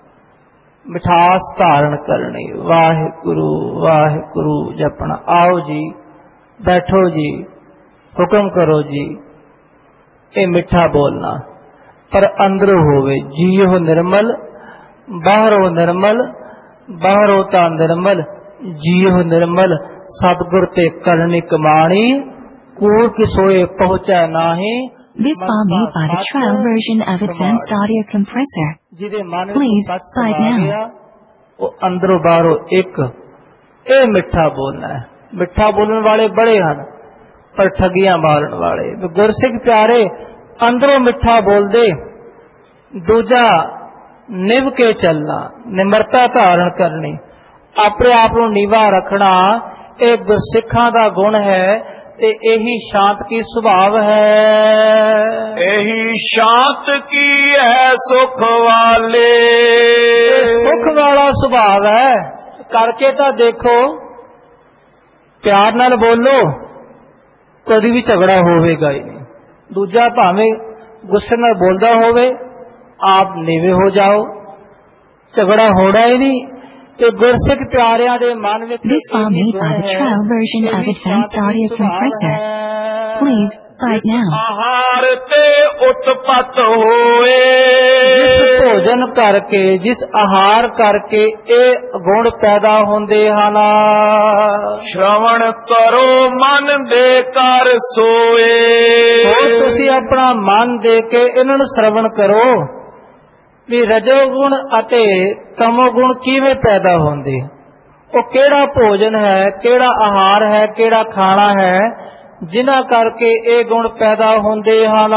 ਮਿਠਾਸ ਧਾਰਨ ਕਰਨੀ, ਵਾਹਿਗੁਰੂ ਵਾਹਿਗੁਰੂ ਜਪਣਾ। ਆਓ ਜੀ, ਬੈਠੋ ਜੀ, ਹੁਕਮ ਕਰੋ ਜੀ, ਇਹ ਮਿੱਠਾ ਬੋਲਣਾ। ਪਰ ਅੰਦਰੋਂ ਹੋਵੇ ਜੀਉ ਨਿਰਮਲ, ਬਾਹਰੋਂ ਨਿਰਮਲ, ਬਾਹਰੋਂ ਤਾਂ ਨਿਰਮਲ, ਜੀਉ ਨਿਰਮਲ। ਸਤਿਗੁਰ ਤੇ ਕਰਨੀ ਕਮਾਣੀ, ਕੂੜ ਕਿਸੋਏ ਪਹੁੰਚੈ ਨਾਹੀ।
This file made by the trial version of Advanced Audio Compressor.
ਜਿਹਦੇ ਮਨ
Please
ਵਿੱਚ
buy it
ਸਮਾ
now.
ਗਿਆ, ਉਹ ਅੰਦਰੋਂ ਬਾਹਰੋਂ ਇੱਕ। ਇਹ ਮਿੱਠਾ ਬੋਲਣਾ ਹੈ। ਮਿੱਠਾ ਬੋਲਣ ਵਾਲੇ ਬੜੇ ਹਨ, ਪਰ ਠੱਗੀਆਂ ਮਾਰਨ ਵਾਲੇ। ਗੁਰਸਿੱਖ ਪਿਆਰੇ ਅੰਦਰੋਂ ਮਿੱਠਾ ਬੋਲਦੇ, ਦੂਜਾ ਨਿਭ ਕੇ ਚੱਲਣਾ, ਨਿਮਰਤਾ ਧਾਰਨ ਕਰਨੀ, ਆਪਣੇ ਆਪ ਨੂੰ ਨੀਵਾਂ ਰੱਖਣਾ, ਇਹ ਗੁਰਸਿੱਖਾਂ ਦਾ ਗੁਣ ਹੈ ਤੇ ਇਹੀ ਸ਼ਾਂਤ ਕੀ ਸੁਭਾਵ ਹੈ।
ਇਹੀ ਸ਼ਾਂਤ ਕੀ ਹੈ ਸੁਖ ਵਾਲੇ।
ਸੁਖ ਵਾਲਾ ਸੁਭਾਵ ਹੈ। ਕਰਕੇ ਤਾਂ ਦੇਖੋ, ਪਿਆਰ ਨਾਲ ਬੋਲੋ, ਕਦੀ ਵੀ ਝਗੜਾ ਹੋਵੇਗਾ ਹੀ ਨਹੀਂ। ਦੂਜਾ ਭਾਵੇਂ ਗੁੱਸੇ ਨਾਲ ਬੋਲਦਾ ਹੋਵੇ, ਆਪ ਨੀਵੇਂ ਹੋ ਜਾਓ, ਝਗੜਾ ਹੋਣਾ ਹੀ ਨਹੀਂ। ਤੇ ਗੁਰਸਿੱਖ ਪਿਆਰਿਆਂ ਦੇ ਮਨ ਵਿੱਚ
This file made by the trial version of Advanced Audio Compressor. Please buy it now.
ਆਹਾਰ ਤੇ ਉਤਪਤ ਹੋਏ।
ਜਿਸ ਭੋਜਨ ਕਰਕੇ, ਜਿਸ ਆਹਾਰ ਕਰਕੇ ਇਹ ਗੁਣ ਪੈਦਾ ਹੁੰਦੇ ਹਨ।
ਸ਼ਰਵਣ ਕਰੋ ਮਨ ਦੇ ਕਰ ਸੋਏ।
ਹੋਰ ਤੁਸੀਂ ਆਪਣਾ ਮਨ ਦੇ ਕੇ ਇਹਨਾਂ ਨੂੰ ਸ਼ਰਵਣ ਕਰੋ ਵੀ ਰਜੋ ਗੁਣ ਅਤੇ ਤਮੋ ਗੁਣ ਕਿਵੇਂ ਪੈਦਾ ਹੁੰਦੇ, ਉਹ ਕਿਹੜਾ ਭੋਜਨ ਹੈ, ਕਿਹੜਾ ਆਹਾਰ ਹੈ, ਕਿਹੜਾ ਖਾਣਾ ਹੈ ਜਿਨ੍ਹਾਂ ਕਰਕੇ ਇਹ ਗੁਣ ਪੈਦਾ ਹੁੰਦੇ ਹਨ।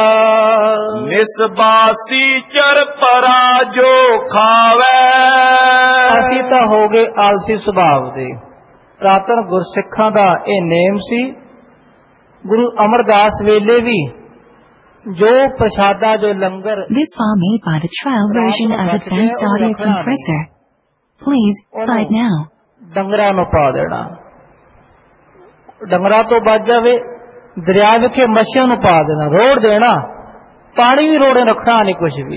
ਨਿਸਬਾਸੀ ਚਰ ਪਰਾ ਜੋ ਖਾਵੇ।
ਅਸੀਂ ਤਾਂ ਹੋ ਗਏ ਆਲਸੀ ਸੁਭਾਵ ਦੇ। ਪ੍ਰਾਤਨ ਗੁਰਸਿੱਖਾਂ ਦਾ ਇਹ ਨੇਮ ਸੀ। ਗੁਰੂ ਅਮਰਦਾਸ ਵੇਲੇ ਵੀ ਜੋ ਪ੍ਰਸ਼ਾਦਾ, ਜੋ ਲੰਗਰ।
This file made by the trial version of Advanced Audio Compressor. Please buy it now.
ਡੰਗਰਾਂ ਨੂੰ ਪਾ ਦੇਣਾ, ਡੰਗਰਾਂ ਤੋਂ ਬਚ ਜਾਵੇ। ਦਰਿਆ ਵਿਖੇ ਮੱਛੀਆਂ ਨੂੰ ਪਾ ਦੇਣਾ, ਰੋੜ ਦੇਣਾ, ਪਾਣੀ ਵੀ ਰੋੜੇ ਰੱਖਣਾ ਨਹੀਂ ਕੁਝ ਵੀ।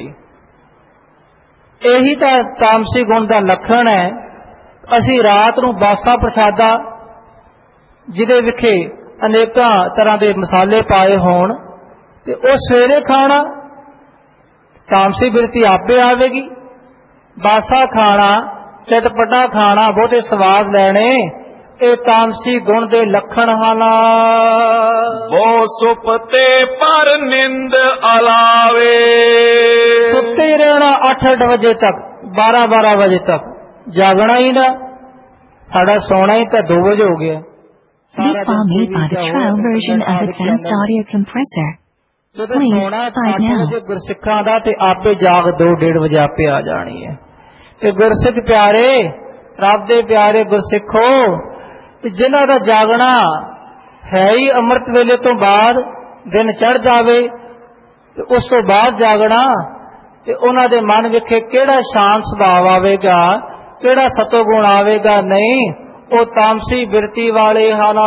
ਇਹੀ ਤਾਂ ਤਾਮਸੀ ਗੁਣ ਦਾ ਲੱਖਣ ਹੈ। ਅਸੀਂ ਰਾਤ ਨੂੰ ਬਾਸਾ ਪ੍ਰਸ਼ਾਦਾ, ਜਿਹਦੇ ਵਿਖੇ ਅਨੇਕਾਂ ਤਰ੍ਹਾਂ ਦੇ ਮਸਾਲੇ ਪਾਏ ਹੋਣ, ਤੇ ਉਹ ਸਵੇਰੇ ਖਾਣਾ, ਤਾਮਸੀ ਬਿਰਤੀ ਆਪੇ ਆਵੇਗੀ। ਬਾਸਾ ਖਾਣਾ, ਚਟਪਟਾ ਖਾਣਾ, ਬਹੁਤੇ ਸਵਾਦ ਲੈਣੇ, ਇਹ ਤਾਮਸੀ ਗੁਣ ਦੇ ਲੱਖਣ ਹਨ।
ਬਹੁ ਸੁਪਤੇ ਪਰ ਨਿੰਦ ਅਲਾਵੇ।
ਸੁੱਤੇ ਹੀ ਰਹਿਣਾ 8-8 ਵਜੇ ਤੱਕ, 12-12 ਵਜੇ ਤੱਕ, ਜਾਗਣਾ ਹੀ ਨਾ। ਸਾਡਾ ਸੌਣਾ ਹੀ ਤਾਂ 2 ਵਜੇ ਹੋ ਗਿਆ।
This file made by the trial version of Advanced Audio Compressor.
ਜਦੋਂ
Please
ਸੌਣਾ
buy it
8
now.
ਵਜੇ ਗੁਰਸਿੱਖਾਂ ਦਾ, ਤੇ ਆਪੇ ਜਾਗ 2-1:30 ਵਜੇ ਆਪੇ ਆ ਜਾਣੀ ਹੈ। ਤੇ ਗੁਰਸਿੱਖ ਪਿਆਰੇ, ਰੱਬ ਦੇ ਪਿਆਰੇ ਗੁਰਸਿੱਖੋ, ਜਿਨ੍ਹਾਂ ਦਾ ਜਾਗਣਾ ਹੈ ਹੀ ਅੰਮ੍ਰਿਤ ਵੇਲੇ ਤੋਂ ਬਾਅਦ, ਦਿਨ ਚੜ੍ਹ ਜਾਵੇ ਤੇ ਉਸ ਤੋਂ ਬਾਅਦ ਜਾਗਣਾ, ਤੇ ਉਹਨਾਂ ਦੇ ਮਨ ਵਿਖੇ ਕਿਹੜਾ ਸ਼ਾਂਤ ਸੁਭਾਅ ਆਵੇਗਾ, ਕਿਹੜਾ ਸਤੋਗੁਣ ਆਵੇਗਾ? ਨਹੀਂ, ਉਹ ਤਾਮਸੀ ਬਿਰਤੀ ਵਾਲੇ ਹਨ।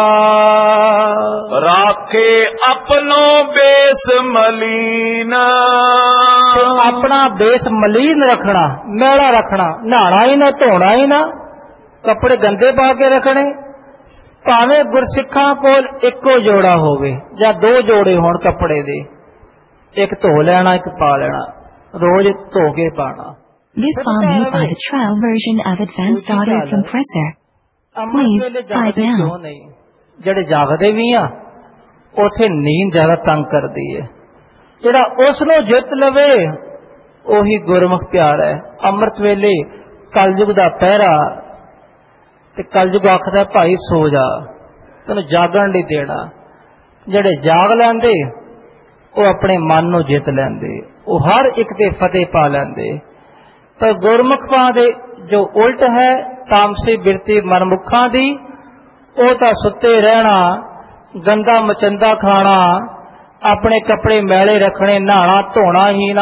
ਰਾਖੇ ਆਪਣੋ ਬੇਸ ਮਲੀਨ।
ਆਪਣਾ ਬੇਸ ਮਲੀਨ ਰੱਖਣਾ, ਮੈਲਾ ਰੱਖਣਾ, ਨਹਾਣਾ ਹੀ ਨਾ, ਧੋਣਾ ਹੀ ਨਾ, ਕੱਪੜੇ ਗੰਦੇ ਪਾ ਕੇ ਰੱਖਣੇ। ਭਾਵੇਂ ਗੁਰਸਿੱਖਾਂ ਕੋਲ ਇੱਕੋ ਜੋੜਾ ਹੋਵੇ ਜਾਂ 2 ਜੋੜੇ ਹੋਣ ਕੱਪੜੇ ਦੇ, ਇੱਕ ਧੋ ਲੈਣਾ, ਇੱਕ ਪਾ ਲੈਣਾ, ਰੋਜ਼ ਧੋ ਕੇ ਪਾਣਾ।
This file made by the trial version of Advanced Audio Compressor. Please buy it now.
ਕਿਉਂ ਨਹੀਂ? ਜਿਹੜੇ ਜਾਗਦੇ ਵੀ ਆ, ਉਥੇ ਨੀਂਦ ਜ਼ਿਆਦਾ ਤੰਗ ਕਰਦੀ ਹੈ। ਜਿਹੜਾ ਉਸ ਨੂੰ ਜਿੱਤ ਲਵੇ, ਉਹੀ ਗੁਰਮੁਖ ਪਿਆਰ ਹੈ। ਅੰਮ੍ਰਿਤ ਵੇਲੇ ਕਲਯੁਗ ਦਾ ਪਹਿਰਾ, ਤੇ ਕਲਯੁਗ ਆਖਦਾ ਭਾਈ ਸੋ ਜਾ, ਤੈਨੂੰ ਜਾਗਣ ਲਈ ਦੇਣਾ। ਜਿਹੜੇ ਜਾਗ ਲੈਂਦੇ, ਉਹ ਆਪਣੇ ਮਨ ਨੂੰ ਜਿੱਤ ਲੈਂਦੇ, ਉਹ ਹਰ ਇੱਕ ਤੇ ਫਤਿਹ ਪਾ ਲੈਂਦੇ। ਪਰ ਗੁਰਮੁਖਾਂ ਦੇ जो उल्ट है तामसी बिरती मनमुखा दी, ਉਹ ਤਾਂ ਸੁੱਤੇ ਰਹਿਣਾ, ਗੰਦਾ ਮਚੰਦਾ ਖਾਣਾ, ਆਪਣੇ ਕੱਪੜੇ ਮੈਲੇ ਰੱਖਣੇ, ਨਹਾਣਾ ਧੋਣਾ ਹੀ ਨਾ।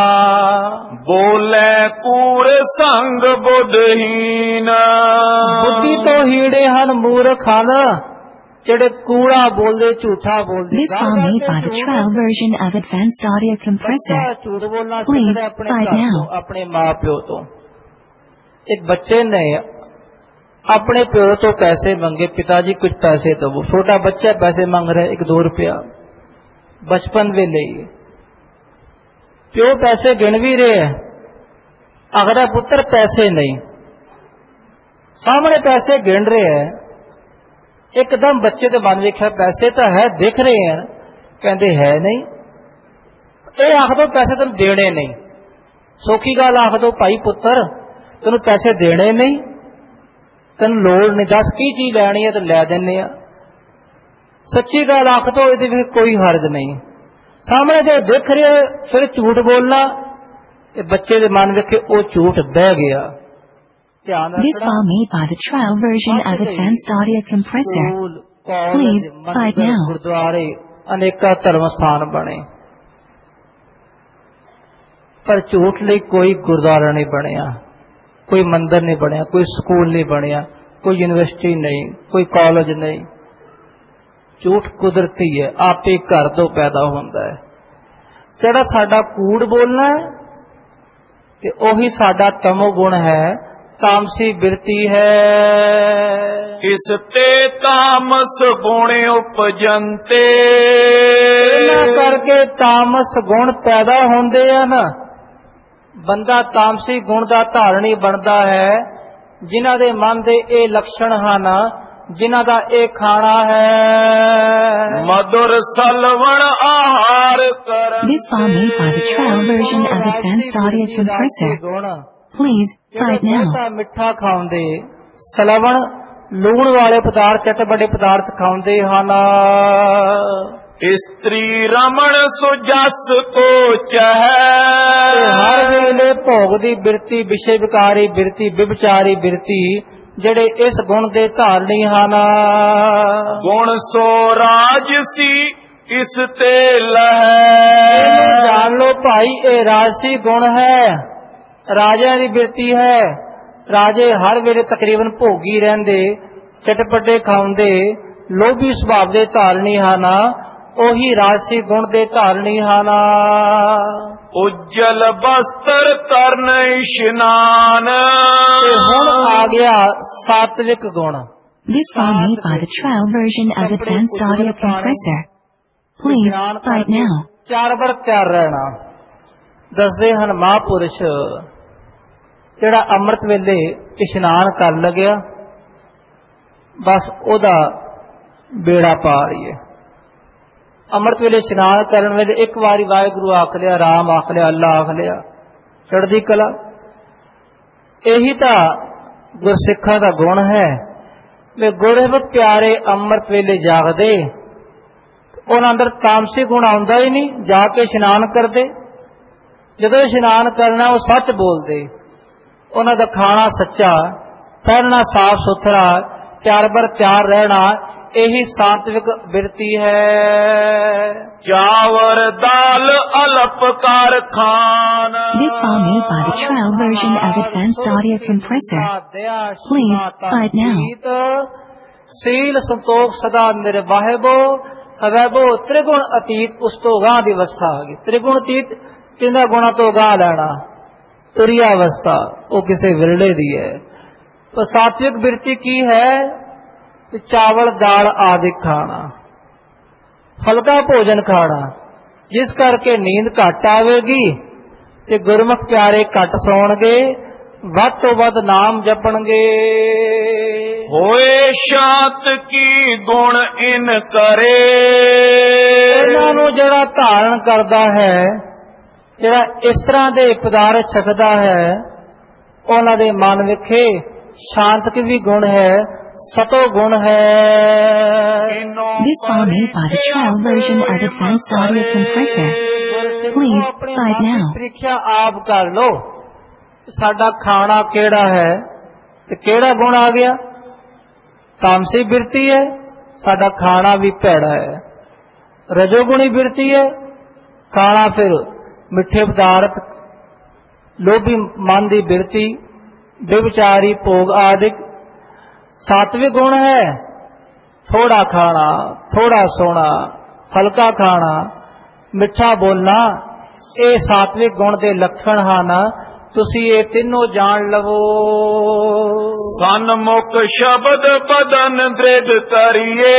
ਬੋਲੇ ਕੂੜ ਸੰਗ ਬੁੱਧਹੀਨ,
ਬੁੱਧੀ ਤੋਂ ਹੀੜੇ ਹਨ ਮੂਰਖ ਹਨ, ਜਿਹੜੇ ਕੂੜਾ ਬੋਲਦੇ, ਝੂਠਾ ਬੋਲਦੇ।
This file made by the trial version of Advanced Audio Compressor.
ਝੂਠ ਬੋਲਣਾ
Please
ਸਿੱਖਦਾ ਆਪਣੇ
buy it
ਘਰ
now.
ਤੋਂ, ਆਪਣੇ ਮਾਂ ਪਿਓ ਤੋਂ। ਇੱਕ ਬੱਚੇ ਨੇ अपने प्यो तो पैसे मंगे, पिताजी कुछ पैसे दो। वो छोटा बच्चा पैसे मांग रहा है, 1-2 रुपया बचपन वेले ही। प्यो पैसे गिन भी रहे है, अगला पुत्र पैसे नहीं, सामने पैसे गिन रहे है। एकदम बच्चे के मन वेख्या पैसे तो है, दिख रहे हैं, कहते है नहीं। ये आख दो पैसे तुम देने नहीं, सौखी गल आख दो भाई पुत्र तेन पैसे देने नहीं, तेन लोड़ नहीं, दस की चीज लैनी है तो लै देने। सच्ची गल आख दो, ये कोई हर्ज नहीं। सामने जो दिख रहे फिर झूठ बोलना, बच्चे के मन वेखे वो झूठ बह गया।
This file made by the trial version of Advanced Audio Compressor. Please buy it now.
गुरुद्वारे अनेका धर्म स्थान बने, पर झूठ ਲਈ कोई गुरुद्वारा नहीं बनया, कोई मंदिर नहीं बनया, कोई स्कूल नहीं बनया, कोई यूनिवर्सिटी नहीं, कोई कॉलेज नहीं। झूठ कुदरती है, आपे घर तो पैदा होता है। ਜਿਹੜਾ ਸਾਡਾ कूड़ बोलना है ते ओही साडा तमोगुण है, तामसी बिरती है।
इस ते तामस गुण उपजंते,
इन्हां करके तामस गुण पैदा होंदे हैं। ਬੰਦਾ ਤਾਮਸੀ ਗੁਣ ਦਾ ਧਾਰਣੀ ਬਣਦਾ ਹੈ, ਜਿਨ੍ਹਾਂ ਦੇ ਮਨ ਦੇ ਇਹ ਲੱਛਣ ਹਨ, ਜਿਨ੍ਹਾਂ ਦਾ ਇਹ ਖਾਣਾ ਹੈ।
ਮధుਰ ਸਲਵਣ ਆਹਾਰ ਕਰਨ।
This file made by the trial version of Advanced Audio Compressor. Please buy it now.
ਮਿੱਠਾ ਖਾਉਂਦੇ, ਸਲਵਣ ਲੂਣ ਵਾਲੇ ਪਦਾਰਥ, ਚਟਪਟੇ ਪਦਾਰਥ ਖਾਉਂਦੇ ਹਨ।
स्त्री रमण सुजस को चह,
हर वेले भोग दी बिरती, विषय विकारी बिरती, विभचारी बिरती, ਜਿਹੜੇ ਇਸ ਗੁਣ ਦੇ ਧਾਰਨੀ ਹਨ।
गुण सो राजसी इस ते लहै,
जान लो भाई ਇਹ ਰਾਜਸੀ ਗੁਣ ਹੈ, ਰਾਜਿਆਂ ਦੀ ਬਿਰਤੀ ਹੈ। ਰਾਜੇ ਹਰ ਵੇਲੇ ਤਕਰੀਬਨ ਭੋਗੀ ਰਹਿੰਦੇ, ਚਟਪਟੇ ਖਾਉਂਦੇ, ਲੋਭੀ ਸੁਭਾਅ ਦੇ ਧਾਰਨੀ ਹਨ। ਉਹੀ ਰਾਜਸੀ ਗੁਣ ਦੇ ਧਾਰਨੀ ਹਨ।
उज्जल बस्त्र तरण इशनान,
ਹੁਣ ਆ ਗਿਆ ਸਾਤविक गुण।
This file made by the trial version of Advanced Audio Compressor. Please buy it now.
ਚਾਰ ਵਰ ਤਿਆਰ ਰਹਿਣਾ। ਦੱਸਦੇ ਹਨ ਮਹਾਂਪੁਰਸ਼, ਜਿਹੜਾ ਅੰਮ੍ਰਿਤ ਵੇਲੇ ਇਸ਼ਨਾਨ ਕਰਨ ਲੱਗਿਆ, ਬਸ ਉਹਦਾ ਬੇੜਾ ਪਾਰ ਹੀ ਹੈ। ਅੰਮ੍ਰਿਤ ਵੇਲੇ ਇਸ਼ਨਾਨ ਕਰਨ ਵੇਲੇ ਇੱਕ ਵਾਰੀ ਵਾਹਿਗੁਰੂ ਆਖ ਲਿਆ, ਰਾਮ ਆਖ ਲਿਆ, ਅੱਲਾ ਆਖ ਲਿਆ, ਚੜ੍ਹਦੀ ਕਲਾ। ਇਹੀ ਤਾਂ ਗੁਰਸਿੱਖਾਂ ਦਾ ਗੁਣ ਹੈ ਵੀ ਗੁਰਮੁਖ ਪਿਆਰੇ ਅੰਮ੍ਰਿਤ ਵੇਲੇ ਜਾਗਦੇ, ਉਹਨਾਂ ਅੰਦਰ ਤਾਮਸੀ ਗੁਣ ਆਉਂਦਾ ਹੀ ਨਹੀਂ। ਜਾ ਕੇ ਇਸ਼ਨਾਨ ਕਰਦੇ, ਜਦੋਂ ਇਸ਼ਨਾਨ ਕਰਨਾ ਉਹ ਸੱਚ ਬੋਲਦੇ, ਉਹਨਾਂ ਦਾ ਖਾਣਾ ਸੱਚਾ, ਪਹਿਨਣਾ ਸਾਫ ਸੁਥਰਾ, ਤਿਆਰ ਬਰ ਤਿਆਰ ਰਹਿਣਾ, यही सात्विक बिरती है।
चावर दाल अलप कारखान।
This file made by the trial version of Advanced Audio Compressor. Please buy it now.
सील संतोख सदा निर्वाहिबो अवैबो त्रिगुण अतीत, उस तो गां दी अवस्था आ गई। त्रिगुण अतीत तिना गुणा तो गा लेना, तुरिया अवस्था वो किसी विरले दी है। तो सात्विक बिरती की है? चावल दाल आदि खाना, हल्का भोजन खाना, जिस करके नींद घट आवेगी ते गुरमुख प्यारे घट सौणगे, वध तो वध नाम जपणगे।
होए शांत की गुण इन करे,
इन्हां नूं जिहड़ा धारण करदा है, जिहड़ा इस तरह दे पदार्थ छकदा है, उन्हां दे मन विखे शांत के भी गुण है, सतो गुण है।
This file made by the trial version of Advanced Audio Compressor. Please buy it now.
परीक्षा आप कर लो, ਸਾਡਾ ਖਾਣਾ ਕਿਹੜਾ ਹੈ ਤੇ ਕਿਹੜਾ ਗੁਣ ਆ ਗਿਆ। ਤਾਮਸੀ ਬਿਰਤੀ ਹੈ, ਸਾਡਾ ਖਾਣਾ ਵੀ ਭੈੜਾ ਹੈ। ਰਜੋਗੁਣੀ ਬਿਰਤੀ ਹੈ, ਖਾਣਾ ਫਿਰ ਮਿੱਠੇ ਪਦਾਰਥ, ਲੋਭੀ ਮਨ ਦੀ ਬਿਰਤੀ, ਬੇਵਿਚਾਰੀ ਭੋਗ ਆਦਿਕ। ਸਾਤਵਿਕ ਗੁਣ ਹੈ, ਥੋੜਾ ਖਾਣਾ, ਥੋੜਾ ਸੋਣਾ, ਹਲਕਾ ਖਾਣਾ, ਮਿੱਠਾ ਬੋਲਣਾ। ਇਹ ਸਾਤਵਿਕ ਗੁਣ ਦੇ ਲੱਖਣ ਹਨ। ਤੁਸੀਂ ਇਹ ਤਿੰਨੋਂ ਜਾਣ ਲਵੋ।
ਸਨਮੁਖ ਸ਼ਬਦ ਬਦਨ ਦ੍ਰਿੜ ਤਰੀਏ।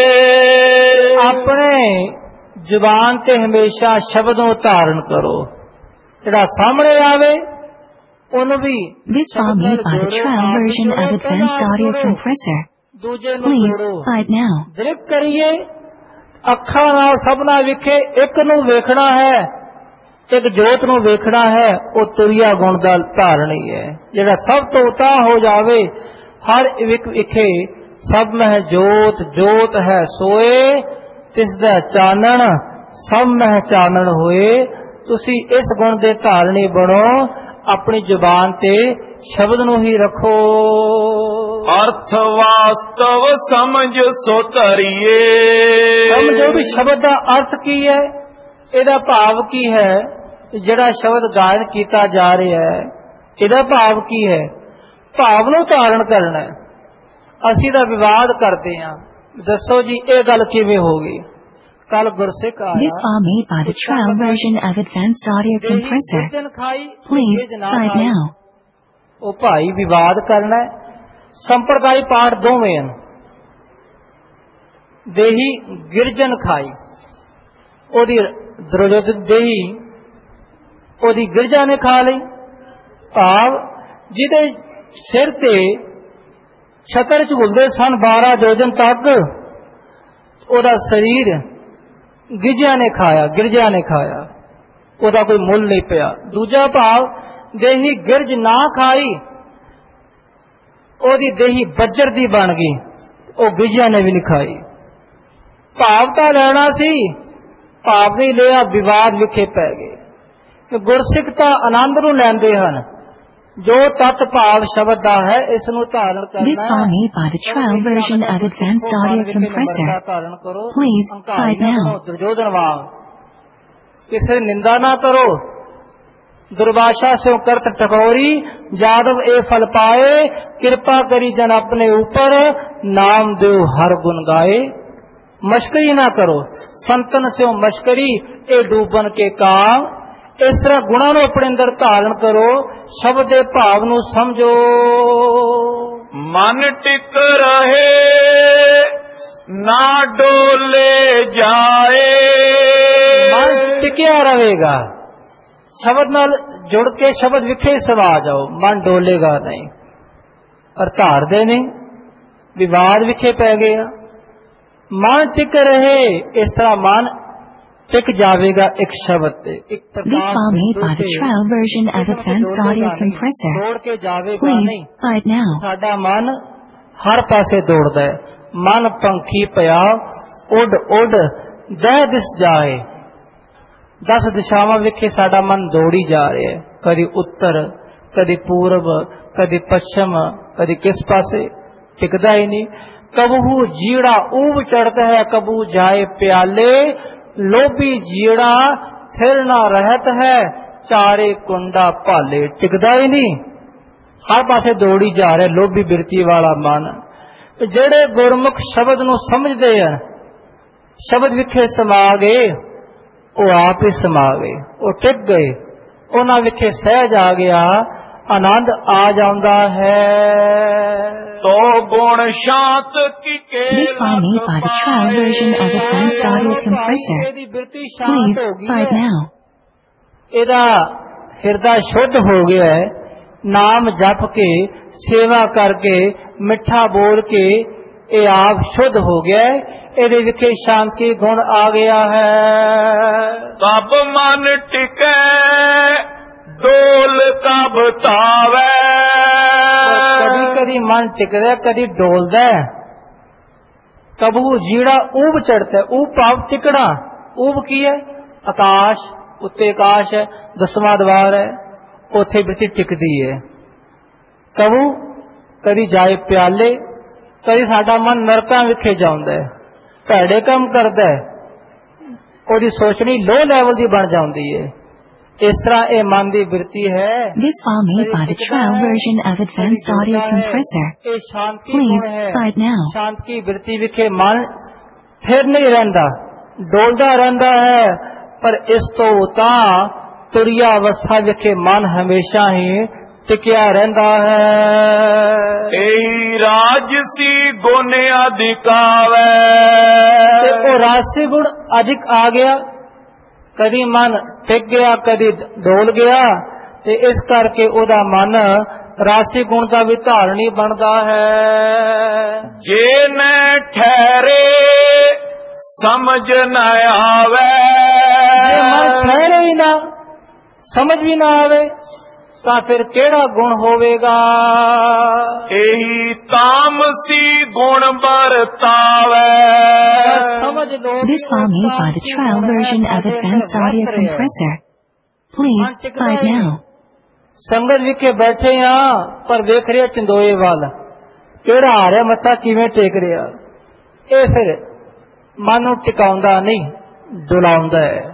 ਆਪਣੇ ਜ਼ੁਬਾਨ ਤੇ ਹਮੇਸ਼ਾ ਸ਼ਬਦ ਨੂੰ ਧਾਰਨ ਕਰੋ। ਜਿਹੜਾ ਸਾਹਮਣੇ ਆਵੇ ਉਹਨੂੰ ਵੀ
This file made by the trial version of Advanced Audio Compressor.
ਦੂਜੇ ਨੂੰ
Please
ਜੋੜੋ।
buy it now.
ਦ੍ਰਿਪ ਕਰੀਏ। ਅੱਖਾਂ ਨਾਲ ਸਭਨਾ ਵਿਖੇ ਇੱਕ ਨੂੰ ਵੇਖਣਾ ਹੈ, ਇੱਕ ਜੋਤ ਨੂੰ ਵੇਖਣਾ ਹੈ। ਉਹ ਤੁਰਿਆ ਗੁਣ ਦਾ ਧਾਰਣੀ ਹੈ। ਜਿਹੜਾ ਸਭ ਤੋਂ ਉਤਾਂ ਹੋ ਜਾਵੇ, ਹਰ ਇੱਕ ਵਿਖੇ ਸਭ ਮਹਿ ਜੋਤ, ਜੋਤ ਹੈ ਸੋਏ, ਤਿਸ ਦਾ ਚਾਨਣ ਸਭ ਮਹਿ ਚਾਨਣ ਹੋਏ। ਤੁਸੀਂ ਇਸ ਗੁਣ ਦੇ ਧਾਰਣੀ ਬਣੋ। ਆਪਣੀ ਜ਼ੁਬਾਨ ਤੇ ਸ਼ਬਦ ਨੂੰ ਹੀ ਰੱਖੋ।
ਅਰਥ ਵਾਸਤਵ ਸਮਝ ਸੋ ਧਰੀਏ।
ਸਮਝੋ ਵੀ ਸ਼ਬਦ ਦਾ ਅਰਥ ਕੀ ਹੈ, ਇਹਦਾ ਭਾਵ ਕੀ ਹੈ। ਜਿਹੜਾ ਸ਼ਬਦ ਗਾਇਨ ਕੀਤਾ ਜਾ ਰਿਹਾ ਹੈ, ਇਹਦਾ ਭਾਵ ਕੀ ਹੈ। ਭਾਵ ਨੂੰ ਧਾਰਨ ਕਰਨਾ ਹੈ। ਅਸੀਂ ਤਾਂ ਵਿਵਾਦ ਕਰਦੇ ਹਾਂ, ਦੱਸੋ ਜੀ ਇਹ ਗੱਲ ਕਿਵੇਂ ਹੋ ਗਈ। ਕੱਲ ਗੁਰਸਿੱਖ ਆਇਆ।
This file made by the trial version of Advanced Audio Compressor. Please buy it now.
ਉਹ ਭਾਈ ਵਿਵਾਦ ਕਰਨਾ ਹੈ। ਸੰਪਰਦਾਇ ਪਾਠ ਦੋਵੇਂ ਹਨ। ਦੇਹੀ ਗਿਰਜਨ ਖਾਈ, ਉਹਦੀ ਦਰੋਜਤ ਦੇਹੀ ਉਹਦੀ ਗਿਰਜਾ ਨੇ ਖਾ ਲਈ। ਭਾਵ ਜਿਹਦੇ ਸਿਰ ਤੇ ਛਤਰ ਝੂਲਦੇ ਸਨ 12 ਜੋਜਨ ਤੱਕ, ਉਹਦਾ ਸਰੀਰ ਗਿਰਜਾ ਨੇ ਖਾਇਆ, ਗਿਰਜਾ ਨੇ ਖਾਇਆ, ਉਹਦਾ ਕੋਈ ਮੁੱਲ ਨਹੀਂ ਪਿਆ। ਦੂਜਾ ਭਾਵ ਦੇਹੀ ਗਿਰਜ ਨਾ ਖਾਈ, ਉਹਦੀ ਦੇਹੀ ਬੱਜਰ ਦੀ ਬਣ ਗਈ, ਉਹ ਗਿਰਜਾ ਨੇ ਵੀ ਨਹੀਂ ਖਾਈ। ਭਾਵ ਤਾਂ ਲੈਣਾ ਸੀ, ਭਾਵ ਨਹੀਂ ਲਿਆ, ਵਿਵਾਦ ਵਿਖੇ ਪੈ ਗਏ। ਗੁਰਸਿੱਖ ਤਾਂ ਆਨੰਦ ਨੂੰ ਲੈਂਦੇ ਹਨ। ਜੋ ਤਤ ਭਾਵ ਸ਼ਬਦ ਦਾ ਹੈ, ਇਸ ਨੂੰ ਧਾਰਨ ਕਰਨਾ।
This file made by the trial version of Advanced Audio Compressor. Please buy it now.
Duryodhan ਵਾਂਗ ਕਿਸੇ ਨਿੰਦਾ ਨਾ ਕਰੋ। ਦੁਰभाषा से करत टकोरी, जादव ए फल पाए, कृपा करी जन अपने ऊपर, नाम देव हर गुण गाए। मश्करी ना करो, संतन से मश्करी ए डूबन के काम। इस तरह गुणा ਨੂੰ ਆਪਣੇ ਅੰਦਰ ਧਾਰਨ ਕਰੋ। ਸ਼ਬਦ ਦੇ ਭਾਵ ਨੂੰ ਸਮਝੋ।
ਮਨ ਟਿਕ ਰਹੇ ਨਾ ਡੋਲੇ ਜਾਏ।
ਮਨ ਟਿਕਿਆ ਰਹੇਗਾ। ਸ਼ਬਦ ਨਾਲ ਜੁੜ ਕੇ ਸ਼ਬਦ ਵਿਖੇ ਸਮਾ ਜਾਓ, ਮਨ ਡੋਲੇਗਾ ਨਹੀਂ। ਪਰ ਧਾਰਦੇ ਨਹੀਂ, ਵਿਵਾਦ ਵਿਖੇ ਪੈ ਗਿਆ। ਮਨ ਟਿਕ ਰਹੇ, ਇਸ ਤਰ੍ਹਾਂ ਮਨ ਟਿਕ ਜਾਵੇਗਾ ਇੱਕ ਸ਼ਬਦ ਤੇ, ਇੱਕ
This file made by the trial version of Advanced Audio Compressor.
ਦੌੜ ਕੇ ਜਾਵੇਗਾ
Please
ਨਹੀਂ।
buy it now.
ਸਾਡਾ ਮਨ ਹਰ ਪਾਸੇ ਦੌੜਦਾ ਹੈ। ਮਨ ਪੰਖੀ ਪਿਆ ਉੱਡ ਉੱਡ ਦਹਿ ਦਿਸ ਜਾਏ। 10 ਦਿਸ਼ਾਵਾਂ ਵਿਖੇ ਸਾਡਾ ਮਨ ਦੌੜੀ ਜਾ ਰਿਹਾ ਹੈ। ਕਦੀ ਉੱਤਰ, ਕਦੀ ਪੂਰਬ, ਕਦੀ ਪੱਛਮ, ਕਦੀ ਕਿਸ ਪਾਸੇ, ਟਿਕਦਾ ਹੀ ਨਹੀਂ। ਕਬਹੂ ਜੀੜਾ ਊਬ ਚੜਦਾ ਹੈ, ਕਬੂ ਜਾਏ ਪਿਆਲੇ। ਲੋਭੀ ਜੀੜਾ ਥਿਰ ਨਾ ਰਹਿਤ ਹੈ, ਚਾਰੇ ਕੁੰਡਾ ਭਾਲੇ। ਟਿਕਦਾ ਹੀ ਨਹੀਂ, ਹਰ ਪਾਸੇ ਦੌੜੀ ਜਾ ਰਿਹਾ ਲੋਭੀ ਬਿਰਤੀ ਵਾਲਾ ਮਨ। ਜਿਹੜੇ ਗੁਰਮੁਖ ਸ਼ਬਦ ਨੂੰ ਸਮਝਦੇ ਹਨ, ਸ਼ਬਦ ਵਿਖੇ ਸਮਾ ਗਏ, ਉਹ ਆਪ ਹੀ ਸਮਾ ਗਏ, ਉਹ ਟਿਕ ਗਏ। ਉਹਨਾਂ ਵਿਖੇ ਸਹਿਜ ਆ ਗਿਆ, ਆਨੰਦ ਆ ਜਾਂਦਾ ਹੈ।
ਤੋ ਗੁਣ ਸ਼ਾਂਤ ਕੀ ਕੇ
This file made by the trial version of Advanced Audio Compressor.
ਇਹਦੀ ਬਿਰਤੀ ਸ਼ਾਂਤ
Please
ਹੋ
buy
ਗਈ
it
ਹੈ।
now.
ਇਹਦਾ ਹਿਰਦਾ ਸ਼ੁੱਧ ਹੋ ਗਿਆ ਹੈ। ਨਾਮ ਜਪ ਕੇ, ਸੇਵਾ ਕਰਕੇ, ਮਿੱਠਾ ਬੋਲ ਕੇ ਇਹ ਆਪ ਸ਼ੁੱਧ ਹੋ ਗਿਆ ਹੈ। ਇਹਦੇ ਵਿਖੇ ਸ਼ਾਂਤੀ ਗੁਣ ਆ ਗਿਆ ਹੈ।
ਤਬ ਮਨ ਟਿਕੈ ਡੋਲ ਕਬ ਤਾਵੈ।
ਕਦੀ ਕਦੀ ਮਨ ਟਿਕਦਾ, ਕਦੀ ਡੋਲਦਾ। ਕਬੂ ਜੀੜਾ ਊਬ ਚੜਦਾ। ਊਬ ਭਾਵ ਟਿਕਣਾ। ਊਬ ਕੀ ਹੈ? ਆਕਾਸ਼, ਉੱਤੇ ਆਕਾਸ਼ ਹੈ, 10ਵਾਂ ਦਵਾਰ ਹੈ, ਉੱਥੇ ਬਿਰਤੀ ਟਿਕਦੀ ਹੈ। ਕਬੂ ਕਦੀ ਜਾਏ ਪਿਆਲੇ, ਕਦੀ ਸਾਡਾ ਮਨ ਨਰਕਾਂ ਵਿਖੇ ਜਾਂਦਾ ਹੈ, ਭੈੜੇ ਕੰਮ ਕਰਦਾ ਹੈ, ਉਹਦੀ ਸੋਚਣੀ ਲੋ ਲੈਵਲ ਦੀ ਬਣ ਜਾਂਦੀ ਹੈ। ਇਸ ਤਰ੍ਹਾਂ ਇਹ ਮਨ ਦੀ ਬਿਰਤੀ ਹੈ।
This file made by the trial version of Advanced Audio Compressor.
ਇਹ ਸ਼ਾਂਤੀ
Please
ਗੁਣ ਹੈ।
buy it now.
ਸ਼ਾਂਤੀ ਬਿਰਤੀ ਵਿਖੇ ਮਨ ਸਥਿਰ ਨਹੀਂ ਰਹਿੰਦਾ, ਡੋਲਦਾ ਰਹਿੰਦਾ ਹੈ, ਪਰ ਇਸ ਤੋਂ ਤਾਂ ਤੁਰਿਆ ਅਵਸਥਾ ਵਿਖੇ ਮਨ ਹਮੇਸ਼ਾ ਹੀ ਟਿਕਿਆ ਰਹਿੰਦਾ ਹੈ।
ਇਹੀ ਰਾਜਸੀ ਗੁਣ ਅਧਿਕਾਵੈ,
ਤੇ ਉਹ ਰਾਜਸੀ ਗੁਣ ਅਧਿਕ ਆ ਗਿਆ, ਕਦੀ ਮਨ ਟਿਕ ਗਿਆ, ਕਦੀ ਡੋਲ ਗਿਆ, ਤੇ ਇਸ ਕਰਕੇ ਉਹਦਾ ਮਨ ਰਾਜਸੀ ਗੁਣ ਦਾ ਵੀ ਧਾਰਨੀ ਬਣਦਾ ਹੈ।
ਜੇ ਨੈ ਠਹਿਰੇ ਸਮਝ ਨ ਆਵੇ,
ਜੇ ਮਨ ਠਹਿਰੇ ਹੀ ਨਾ, ਸਮਝ ਵੀ ਨਾ ਆਵੇ, ਤਾਂ ਫਿਰ ਕਿਹੜਾ ਗੁਣ ਹੋਵੇਗਾ?
ਇਹੀ ਤਾਮਸੀ ਗੁਣ ਵਰਤਾਵੇ,
ਸਮਝ ਲੋ।
This file made by the trial version of Advanced Audio Compressor. Please buy it now.
ਸੰਗਤ ਵਿਖੇ ਬੈਠੇ ਆ, ਪਰ ਵੇਖ ਰਿਹਾ ਚੰਦੋਏ ਵੱਲ, ਕਿਹੜਾ ਆ ਰਿਹਾ, ਮੱਥਾ ਕਿਵੇਂ ਟੇਕ ਰਿਹਾ। ਇਹ ਫਿਰ ਮਨ ਨੂੰ ਟਿਕਾਉਂਦਾ ਨਹੀਂ, ਡੁਲਾਉਂਦਾ ਹੈ,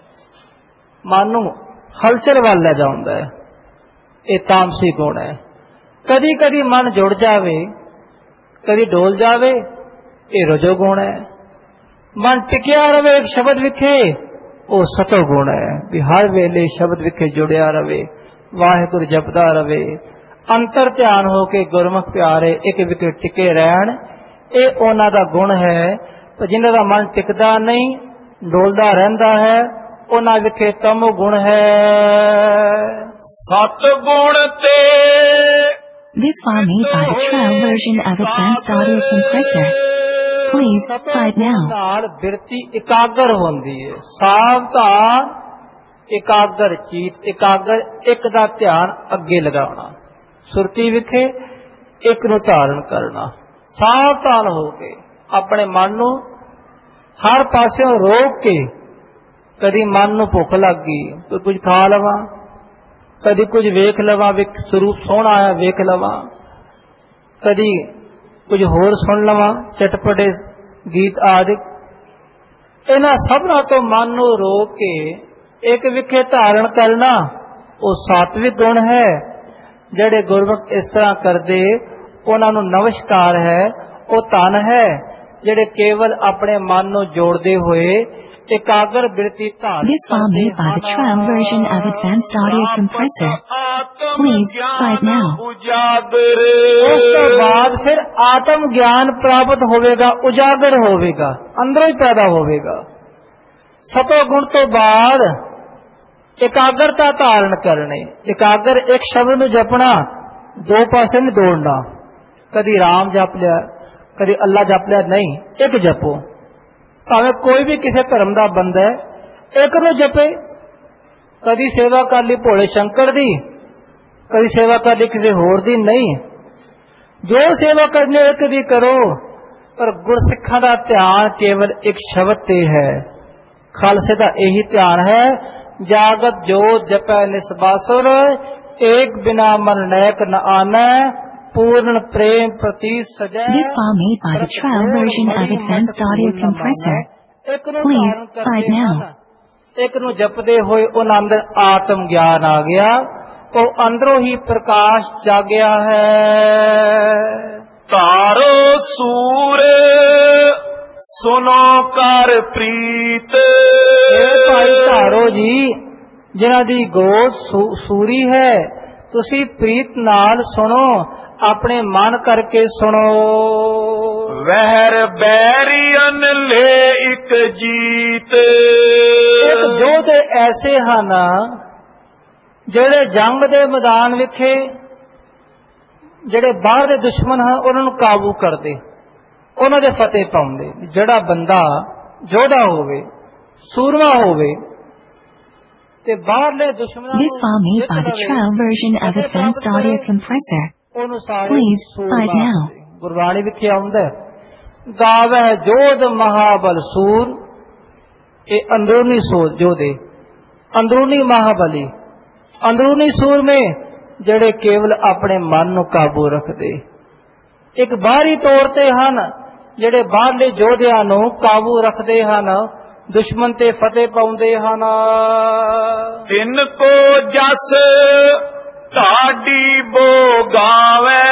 ਮਨ ਨੂੰ ਹਲਚਲ ਵੱਲ ਲੈ ਜਾਂਦਾ ਹੈ। ਇਹ ਤਾਮਸੀ ਗੁਣ ਹੈ। ਕਦੀ ਕਦੀ ਮਨ ਜੁੜ ਜਾਵੇ, ਕਦੀ ਡੋਲ ਜਾਵੇ, ਇਹ ਰਜੋ ਗੁਣ ਹੈ। ਮਨ ਟਿਕਿਆ ਰਵੇ ਇੱਕ ਸ਼ਬਦ ਵਿਖੇ, ਉਹ ਸਤੋ ਗੁਣ ਹੈ, ਵੀ ਹਰ ਵੇਲੇ ਸ਼ਬਦ ਵਿਖੇ ਜੁੜਿਆ ਰਵੇ, ਵਾਹਿਗੁਰੂ ਜਪਦਾ ਰਵੇ, ਅੰਤਰ ਧਿਆਨ ਹੋ ਕੇ ਗੁਰਮੁਖ ਪਿਆਰੇ ਇੱਕ ਵਿਖੇ ਟਿਕੇ ਰਹਿਣ। ਇਹ ਉਹਨਾਂ ਦਾ ਗੁਣ ਹੈ। ਪਰ ਜਿਨ੍ਹਾਂ ਦਾ ਮਨ ਟਿਕਦਾ ਨਹੀਂ, ਡੋਲਦਾ ਰਹਿੰਦਾ ਹੈ, ਉਹਨਾਂ ਵਿਖੇ ਤਮੋ ਗੁਣ ਹੈ।
ਸਤ ਗੁਣ ਤੇ
This file made by the trial version of Advanced Audio Compressor. Please buy it now.
ਨਾਲ ਬਿਰਤੀ ਇਕਾਗਰ ਹੁੰਦੀ ਹੈ, ਸਾਵਧਾਨ, ਇਕਾਗਰ ਚੀਤ, ਇਕਾਗਰ ਇੱਕ ਦਾ ਧਿਆਨ ਅੱਗੇ ਲਗਾਉਣਾ, ਸੁਰਤੀ ਵਿਖੇ ਇੱਕ ਨੂੰ ਧਾਰਨ ਕਰਨਾ, ਸਾਵਧਾਨ ਹੋ ਕੇ ਆਪਣੇ ਮਨ ਨੂੰ ਹਰ ਪਾਸਿਓਂ ਰੋਕ ਕੇ। ਕਦੀ ਮਨ ਨੂੰ ਭੁੱਖ ਲੱਗ ਗਈ, ਕੁਝ ਖਾ ਲਵਾਂ, ਕਦੀ ਕੁਝ ਵੇਖ ਲਵਾਂ, ਸਰੂਪ ਸੋਹਣਾ ਆਇਆ ਵੇਖ ਲਵਾਂ, ਕਦੀ ਕੁਝ ਹੋਰ ਸੁਣ ਲਵਾਂ, ਚਟਪਟੇ ਗੀਤ ਆਦਿ। ਇਹਨਾਂ ਸਭਨਾਂ ਤੋਂ ਮਨ ਨੂੰ ਰੋਕ ਕੇ ਇੱਕ ਵਿਖੇ ਧਾਰਨ ਕਰਨਾ, ਉਹ ਸਾਤਵਿਕ ਗੁਣ ਹੈ। ਜਿਹੜੇ ਗੁਰਮੁਖ ਇਸ ਤਰ੍ਹਾਂ ਕਰਦੇ, ਉਹਨਾਂ ਨੂੰ ਨਮਸਕਾਰ ਹੈ, ਉਹ ਧਨ ਹੈ। ਜਿਹੜੇ ਕੇਵਲ ਆਪਣੇ ਮਨ ਨੂੰ ਜੋੜਦੇ ਹੋਏ ਇਕਾਗਰ ਬਿਰਤੀ ਧਾਰਨ
This file made by the trial version of Advanced Audio Compressor. Please buy it now.
ਉਸ ਤੋਂ ਬਾਅਦ ਫਿਰ ਆਤਮ ਗਿਆਨ ਪ੍ਰਾਪਤ ਹੋਵੇਗਾ, ਉਜਾਗਰ ਹੋਵੇਗਾ, ਅੰਦਰੋਂ ਹੀ ਪੈਦਾ ਹੋਵੇਗਾ। ਸਤੋ ਗੁਣ ਤੋਂ ਬਾਅਦ ਇਕਾਗਰਤਾ ਧਾਰਨ ਕਰਨੀ। ਇਕਾਗਰ ਇੱਕ ਸ਼ਬਦ ਨੂੰ ਜਪਣਾ, ਦੋ ਪਾਸੇ ਨਹੀਂ ਦੌੜਨਾ, ਕਦੀ ਰਾਮ ਜਪ ਲਿਆ, ਕਦੀ ਅੱਲਾ ਜਪ ਲਿਆ, ਨਹੀਂ, ਇੱਕ ਜਪੋ। ਭਾਵੇਂ ਕੋਈ ਵੀ ਕਿਸੇ ਧਰਮ ਦਾ ਬੰਦਾ ਹੈ, ਇੱਕ ਨੂੰ ਜਪੇ। ਕਦੀ ਸੇਵਾ ਕਰ ਲਈ ਭੋਲੇ ਸ਼ੰਕਰ ਦੀ, ਕਦੀ ਸੇਵਾ ਕਰ ਲਈ ਕਿਸੇ ਹੋਰ ਦੀ, ਨਹੀਂ, ਜੋ ਸੇਵਾ ਕਰਨੀ ਇੱਕ ਦੀ ਕਰੋ। ਪਰ ਗੁਰਸਿੱਖਾਂ ਦਾ ਧਿਆਨ ਕੇਵਲ ਇੱਕ ਸ਼ਬਦ ਤੇ ਹੈ। ਖਾਲਸੇ ਦਾ ਇਹੀ ਧਿਆਨ ਹੈ, ਜਾਗਤ ਜੋਤ ਜਪੈ ਨਿਸਬਾਸੁਰ, ਏਕ ਬਿਨਾ ਮਨ ਨੈਕ ਨ ਆਨੈ, ਪੂਰਨ ਪ੍ਰੇਮ ਪ੍ਰਤੀ ਸਜੈ।
This file made by the trial version of Advanced Audio Compressor. Please buy it now.
ਇੱਕ ਨੂੰ ਜਪਦੇ ਹੋਏ ਉਹਨਾਂ ਅੰਦਰ ਆਤਮ ਗਿਆਨ ਆ ਗਿਆ, ਉਹ ਅੰਦਰੋਂ ਹੀ ਪ੍ਰਕਾਸ਼ ਜਾਗਿਆ ਹੈ।
ਧਾਰੋ ਸੂਰ ਸੁਨੋ ਕਰ ਪ੍ਰੀਤ,
ਭਾਈ ਧਾਰੋ ਜੀ, ਜਿਨ੍ਹਾਂ ਦੀ ਗੋਦ ਸੂਰੀ ਹੈ, ਤੁਸੀਂ ਪ੍ਰੀਤ ਨਾਲ ਸੁਣੋ, ਆਪਣੇ ਮਨ ਕਰਕੇ ਸੁਣੋ।
ਵਹਿਰ ਬੈਰੀਅਨ ਲੈ ਇੱਕ ਜੀਤ,
ਇੱਕ ਯੋਧੇ ਐਸੇ ਹਨ ਜਿਹੜੇ ਜੰਗ ਦੇ ਮੈਦਾਨ ਵਿਖੇ ਜਿਹੜੇ ਬਾਹਰ ਦੇ ਦੁਸ਼ਮਣ ਹਨ ਉਹਨਾਂ ਨੂੰ ਕਾਬੂ ਕਰਦੇ, ਉਹਨਾਂ ਦੇ ਫਤਿਹ ਪਾਉਂਦੇ। ਜਿਹੜਾ ਬੰਦਾ ਯੋਧਾ ਹੋਵੇ, ਸੂਰਮਾ ਹੋਵੇ, ਤੇ ਬਾਹਰਲੇ ਦੁਸ਼ਮਣਾਂ ਨੂੰ
This file made by the trial version of Advanced Audio Compressor.
ਉਹਨੂੰ ਸਾਰੇ
Please buy it now.
Gurbani ਵਿਖੇ ਆਉਂਦਾ, ਗਾਵਹਿ ਜੋਧ ਮਹਾਬਲ ਸੂਰ। ਇਹ ਅੰਦਰੂਨੀ ਸੋਚ ਜੋਧੇ, ਅੰਦਰੂਨੀ ਮਹਾਬਲੀ ਅੰਦਰੂਨੀ ਸੂਰਮੇ ਜਿਹੜੇ ਕੇਵਲ ਆਪਣੇ ਮਨ ਨੂੰ ਕਾਬੂ ਰੱਖਦੇ। ਇੱਕ ਬਾਹਰੀ ਤੌਰ ਤੇ ਹਨ ਜਿਹੜੇ ਬਾਹਰਲੇ ਯੋਧਿਆਂ ਨੂੰ ਕਾਬੂ ਰੱਖਦੇ ਹਨ, ਦੁਸ਼ਮਣ ਤੇ ਫਤਿਹ ਪਾਉਂਦੇ ਹਨ।
ਤਿੰਨ ਕੋ ਜਸ ਢਾਡੀ ਬੋਗਾਵੇ,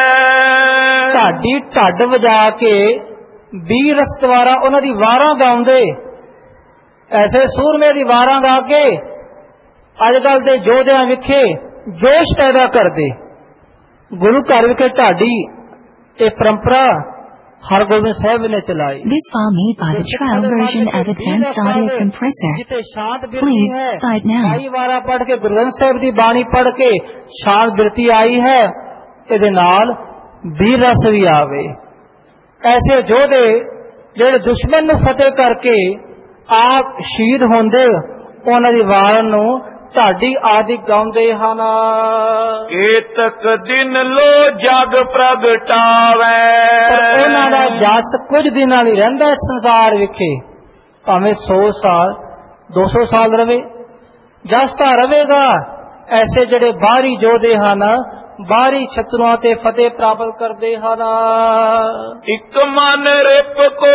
ਢਾਡੀ ਢੱਡ ਵਜਾ ਕੇ ਵੀਰ ਰਸਤਵਾਰਾ ਉਹਨਾਂ ਦੀ ਵਾਰਾਂ ਗਾਉਂਦੇ। ਐਸੇ ਸੂਰਮੇ ਦੀ ਵਾਰਾਂ ਗਾ ਕੇ ਅੱਜ ਕੱਲ ਦੇ ਯੋਧਿਆਂ ਵਿਖੇ ਜੋਸ਼ ਪੈਦਾ ਕਰਦੇ। ਗੁਰੂ ਘਰ ਵਿਖੇ ਢਾਡੀ ਇਹ ਪਰੰਪਰਾ ਹਰਗੋਬਿੰਦ ਸਾਹਿਬ ਨੇ ਚਲਾਈ।
This file made by the trial version of Advanced Audio Compressor.
ਜਿੱਥੇ ਸ਼ਾਂਤ ਬਿਰਤੀ
Please
ਹੈ,
fight now.
ਕਈ ਵਾਰਾ ਪੜ੍ਹ ਕੇ ਗੁਰੂ ਗ੍ਰੰਥ ਸਾਹਿਬ ਦੀ ਬਾਣੀ ਪੜ੍ਹ ਕੇ ਸ਼ਾਂਤ ਬਿਰਤੀ ਆਈ ਹੈ, ਇਹਦੇ ਨਾਲ ਵੀਰ ਰਸ ਵੀ ਆਵੇ। ਐਸੇ ਯੋਧੇ ਜਿਹੜੇ ਦੁਸ਼ਮਣ ਨੂੰ ਫਤਿਹ ਕਰਕੇ ਆਪ ਸ਼ਹੀਦ ਹੁੰਦੇ, ਉਹਨਾਂ ਦੀ ਵਾਰਾਂ ਨੂੰ ਢਾਡੀ ਆਦਿ ਗਾਉਂਦੇ ਹਨ।
ਏਤਕ ਦਿਨ ਲੋ ਜਗ ਪ੍ਰਗਟਾਵੇ,
ਉਹਨਾਂ ਦਾ ਜਸ ਕੁਝ ਦਿਨਾਂ ਲਈ ਰਹਿੰਦਾ ਸੰਸਾਰ ਵਿਖੇ, ਭਾਵੇਂ 100 ਸਾਲ 200 ਸਾਲ ਰਵੇ, ਜਸ ਤਾਂ ਰਵੇਗਾ। ਐਸੇ ਜਿਹੜੇ ਬਾਹਰੀ ਯੋਧੇ ਹਨ, ਬਾਹਰੀ ਸ਼ਤਰੂਆਂ ਤੇ ਫਤਿਹ ਪ੍ਰਾਪਤ ਕਰਦੇ ਹਨ।
ਇੱਕ ਮਨ ਰਿਪ ਕੋ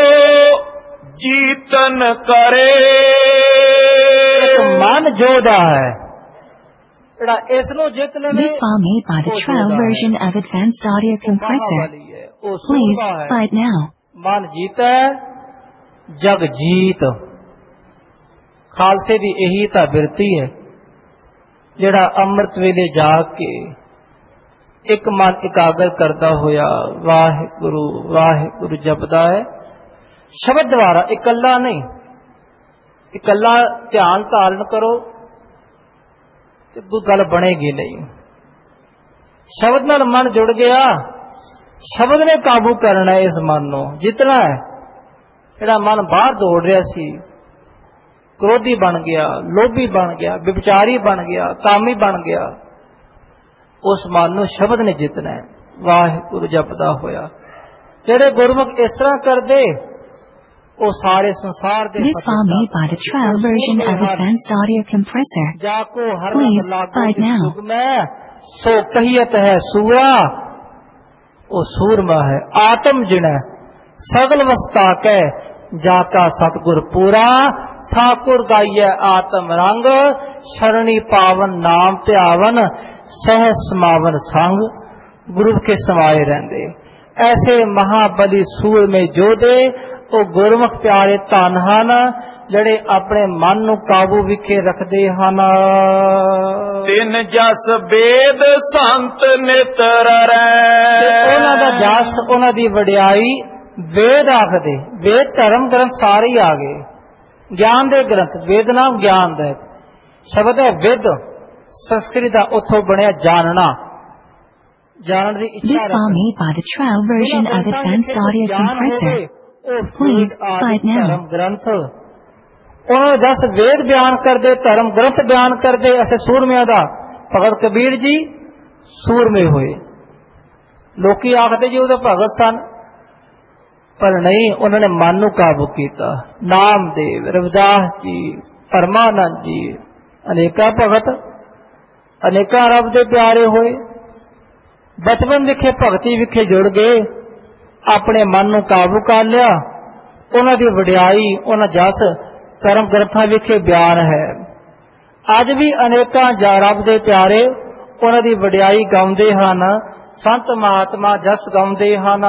ਜੀਤਨ ਕਰੇ,
ਇੱਕ ਮਨ ਯੋਧਾ ਹੈ ਜਿਹੜਾ ਇਸ ਨੂੰ ਜਿੱਤ ਲਵੇ।
This file made by the trial version of Advanced Audio Compressor. Please fight now.
ਮਨ ਜੀਤੈ ਜਗ ਜੀਤ। ਖਾਲਸੇ ਦੀ ਇਹੀ ਤਾਂ ਬਿਰਤੀ ਹੈ, ਜਿਹੜਾ ਅੰਮ੍ਰਿਤ ਵੇਲੇ ਜਾ ਕੇ ਇੱਕ ਮਨ ਇਕਾਗਰ ਕਰਦਾ ਹੋਇਆ ਵਾਹਿਗੁਰੂ ਵਾਹਿਗੁਰੂ ਜਪਦਾ ਹੈ। ਸ਼ਬਦ ਦੁਆਰਾ, ਇਕੱਲਾ ਨਹੀਂ, ਇਕੱਲਾ ਧਿਆਨ ਧਾਰਨ ਕਰੋ ਤੇ ਕੋਈ ਗੱਲ ਬਣੇਗੀ ਨਹੀਂ। ਸ਼ਬਦ ਨਾਲ ਮਨ ਜੁੜ ਗਿਆ, ਸ਼ਬਦ ਨੇ ਕਾਬੂ ਕਰਨਾ ਹੈ, ਇਸ ਮਨ ਨੂੰ ਜਿੱਤਣਾ ਹੈ। ਜਿਹੜਾ ਮਨ ਬਾਹਰ ਦੌੜ ਰਿਹਾ ਸੀ, ਕ੍ਰੋਧੀ ਬਣ ਗਿਆ, ਲੋਭੀ ਬਣ ਗਿਆ, ਵਿਚਾਰੀ ਬਣ ਗਿਆ, ਕਾਮੀ ਬਣ ਗਿਆ, ਉਸ ਮਨ ਨੂੰ ਸ਼ਬਦ ਨੇ ਜਿੱਤਣਾ ਹੈ, ਵਾਹਿਗੁਰੂ ਜਪਦਾ ਹੋਇਆ। ਜਿਹੜੇ ਗੁਰਮੁਖ ਇਸ ਤਰ੍ਹਾਂ ਕਰਦੇ, ਉਹ ਸਾਰੇ ਸੰਸਾਰ ਦੇ
This file made by the trial version of Advanced Audio Compressor.
ਜਾਕੋ Har
Please fight now.
ਯੁਗ ਮੈਂ ਸੋ ਕਹੀਅਤ ਹੈ ਸੂਰਾ, ਉਹ ਸੂਰਮਾ ਹੈ ਆਤਮ ਜਿਣੈ ਸਗਲ ਵਸਤਾ ਕੈ, ਜਾਕਾ ਸਤਿਗੁਰ ਪੂਰਾ, ਠਾਕੁਰ ਗਾਈਐ ਆਤਮ ਰੰਗ, ਸ਼ਰਣੀ ਪਾਵਨ ਨਾਮ ਧਿਆਵਨ, ਸਹਿ ਸਮਾਵਨ ਸੰਗ। ਗੁਰੂ ਕੇ ਸਮਾਏ ਰਹਿੰਦੇ ਐਸੇ ਮਹਾਬਲੀ ਸੂਰਮੇ ਯੋਧੇ, ਉਹ ਗੁਰਮੁਖ ਪਿਆਰੇ ਧਨ ਹਨ, ਜਿਹੜੇ ਆਪਣੇ ਮਨ ਨੂੰ ਕਾਬੂ ਵਿਖੇ ਰੱਖਦੇ ਹਨ।
ਤਿੰਨ ਜਸ ਵੇਦ ਸੰਤ ਨਿਤਰ
ਤੇ ਉਹਨਾਂ ਦਾ
ਰਹਿ,
ਜਸ, ਉਹਨਾਂ ਦੀ ਵਡਿਆਈ ਵੇਦ ਆਖਦੇ। ਵੇਦ ਧਰਮ ਗ੍ਰੰਥ ਸਾਰੇ ਹੀ ਆ ਗਏ, ਗਿਆਨ ਦੇ ਗ੍ਰੰਥ। ਵੇਦ ਨਾਮ ਗਿਆਨ ਦਾ ਸ਼ਬਦ ਹੈ, ਵਿਦ ਸੰਸਕ੍ਰਿਤ ਦਾ ਉੱਥੋਂ ਬਣਿਆ ਜਾਣਨਾ, ਜਾਣਨ ਦੀ
This
ਇੱਛਾ
file made by the trial version of Advanced Audio Compressor. Please fight now.
ਧਰਮ ਗ੍ਰੰਥ ਉਹਨਾਂ ਜਸ ਵੇਦ ਬਿਆਨ ਕਰਦੇ, ਧਰਮ ਗ੍ਰੰਥ ਬਿਆਨ ਕਰਦੇ। ਅਸੀਂ ਸੂਰਮਿਆਂ ਦਾ ਭਗਤ ਕਬੀਰ ਜੀ ਸੂਰਮੇ ਹੋਏ। ਲੋਕੀ ਆਖਦੇ ਜੀ ਉਹਦੇ ਭਗਤ ਸਨ, ਪਰ ਨਹੀਂ, ਉਹਨਾਂ ਨੇ ਮਨ ਨੂੰ ਕਾਬੂ ਕੀਤਾ। ਨਾਮਦੇਵ, ਰਵਿਦਾਸ ਜੀ, ਪਰਮਾਨੰਦ ਜੀ, ਅਨੇਕਾਂ ਭਗਤ, ਅਨੇਕਾਂ ਰੱਬ ਦੇ ਪਿਆਰੇ ਹੋਏ। ਬਚਪਨ ਵਿਖੇ ਭਗਤੀ ਵਿਖੇ ਜੁੜ ਗਏ, ਆਪਣੇ ਮਨ ਨੂੰ ਕਾਬੂ ਕਰ ਲਿਆ। ਉਹਨਾਂ ਦੀ ਵਡਿਆਈ, ਉਹਨਾਂ ਜਸ ਧਰਮ ਗ੍ਰੰਥਾਂ ਵਿਖੇ ਬਿਆਨ ਹੈ। ਅੱਜ ਵੀ ਅਨੇਕਾਂ ਰੱਬ ਦੇ ਪਿਆਰੇ ਉਹਨਾਂ ਦੀ ਵਡਿਆਈ ਗਾਉਂਦੇ ਹਨ, ਸੰਤ ਮਹਾਤਮਾ ਜਸ ਗਾਉਂਦੇ ਹਨ।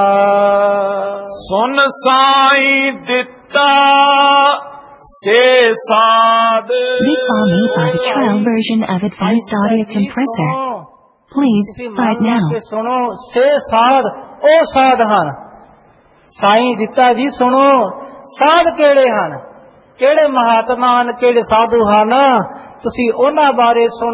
ਸੁਨ ਸਾਈ ਦਿੱਤਾ ਸੇ ਸਾਧ।
This file made by the trial version of Advanced Audio Compressor. Please fight now.
ਸੁਣੋ, ਸੇ ਸਾਧ ਉਹ ਸਾਧ ਹਨ। ਸਾਈਂ ਦਿੱਤਾ ਜੀ ਸੁਣੋ, ਸਾਧ ਕਿਹੜੇ ਹਨ, ਕਿਹੜੇ ਮਹਾਤਮਾ ਹਨ, ਕਿਹੜੇ ਸਾਧੂ ਹਨ, ਤੁਸੀਂ ਉਹਨਾਂ ਬਾਰੇ ਸੁਣੋ।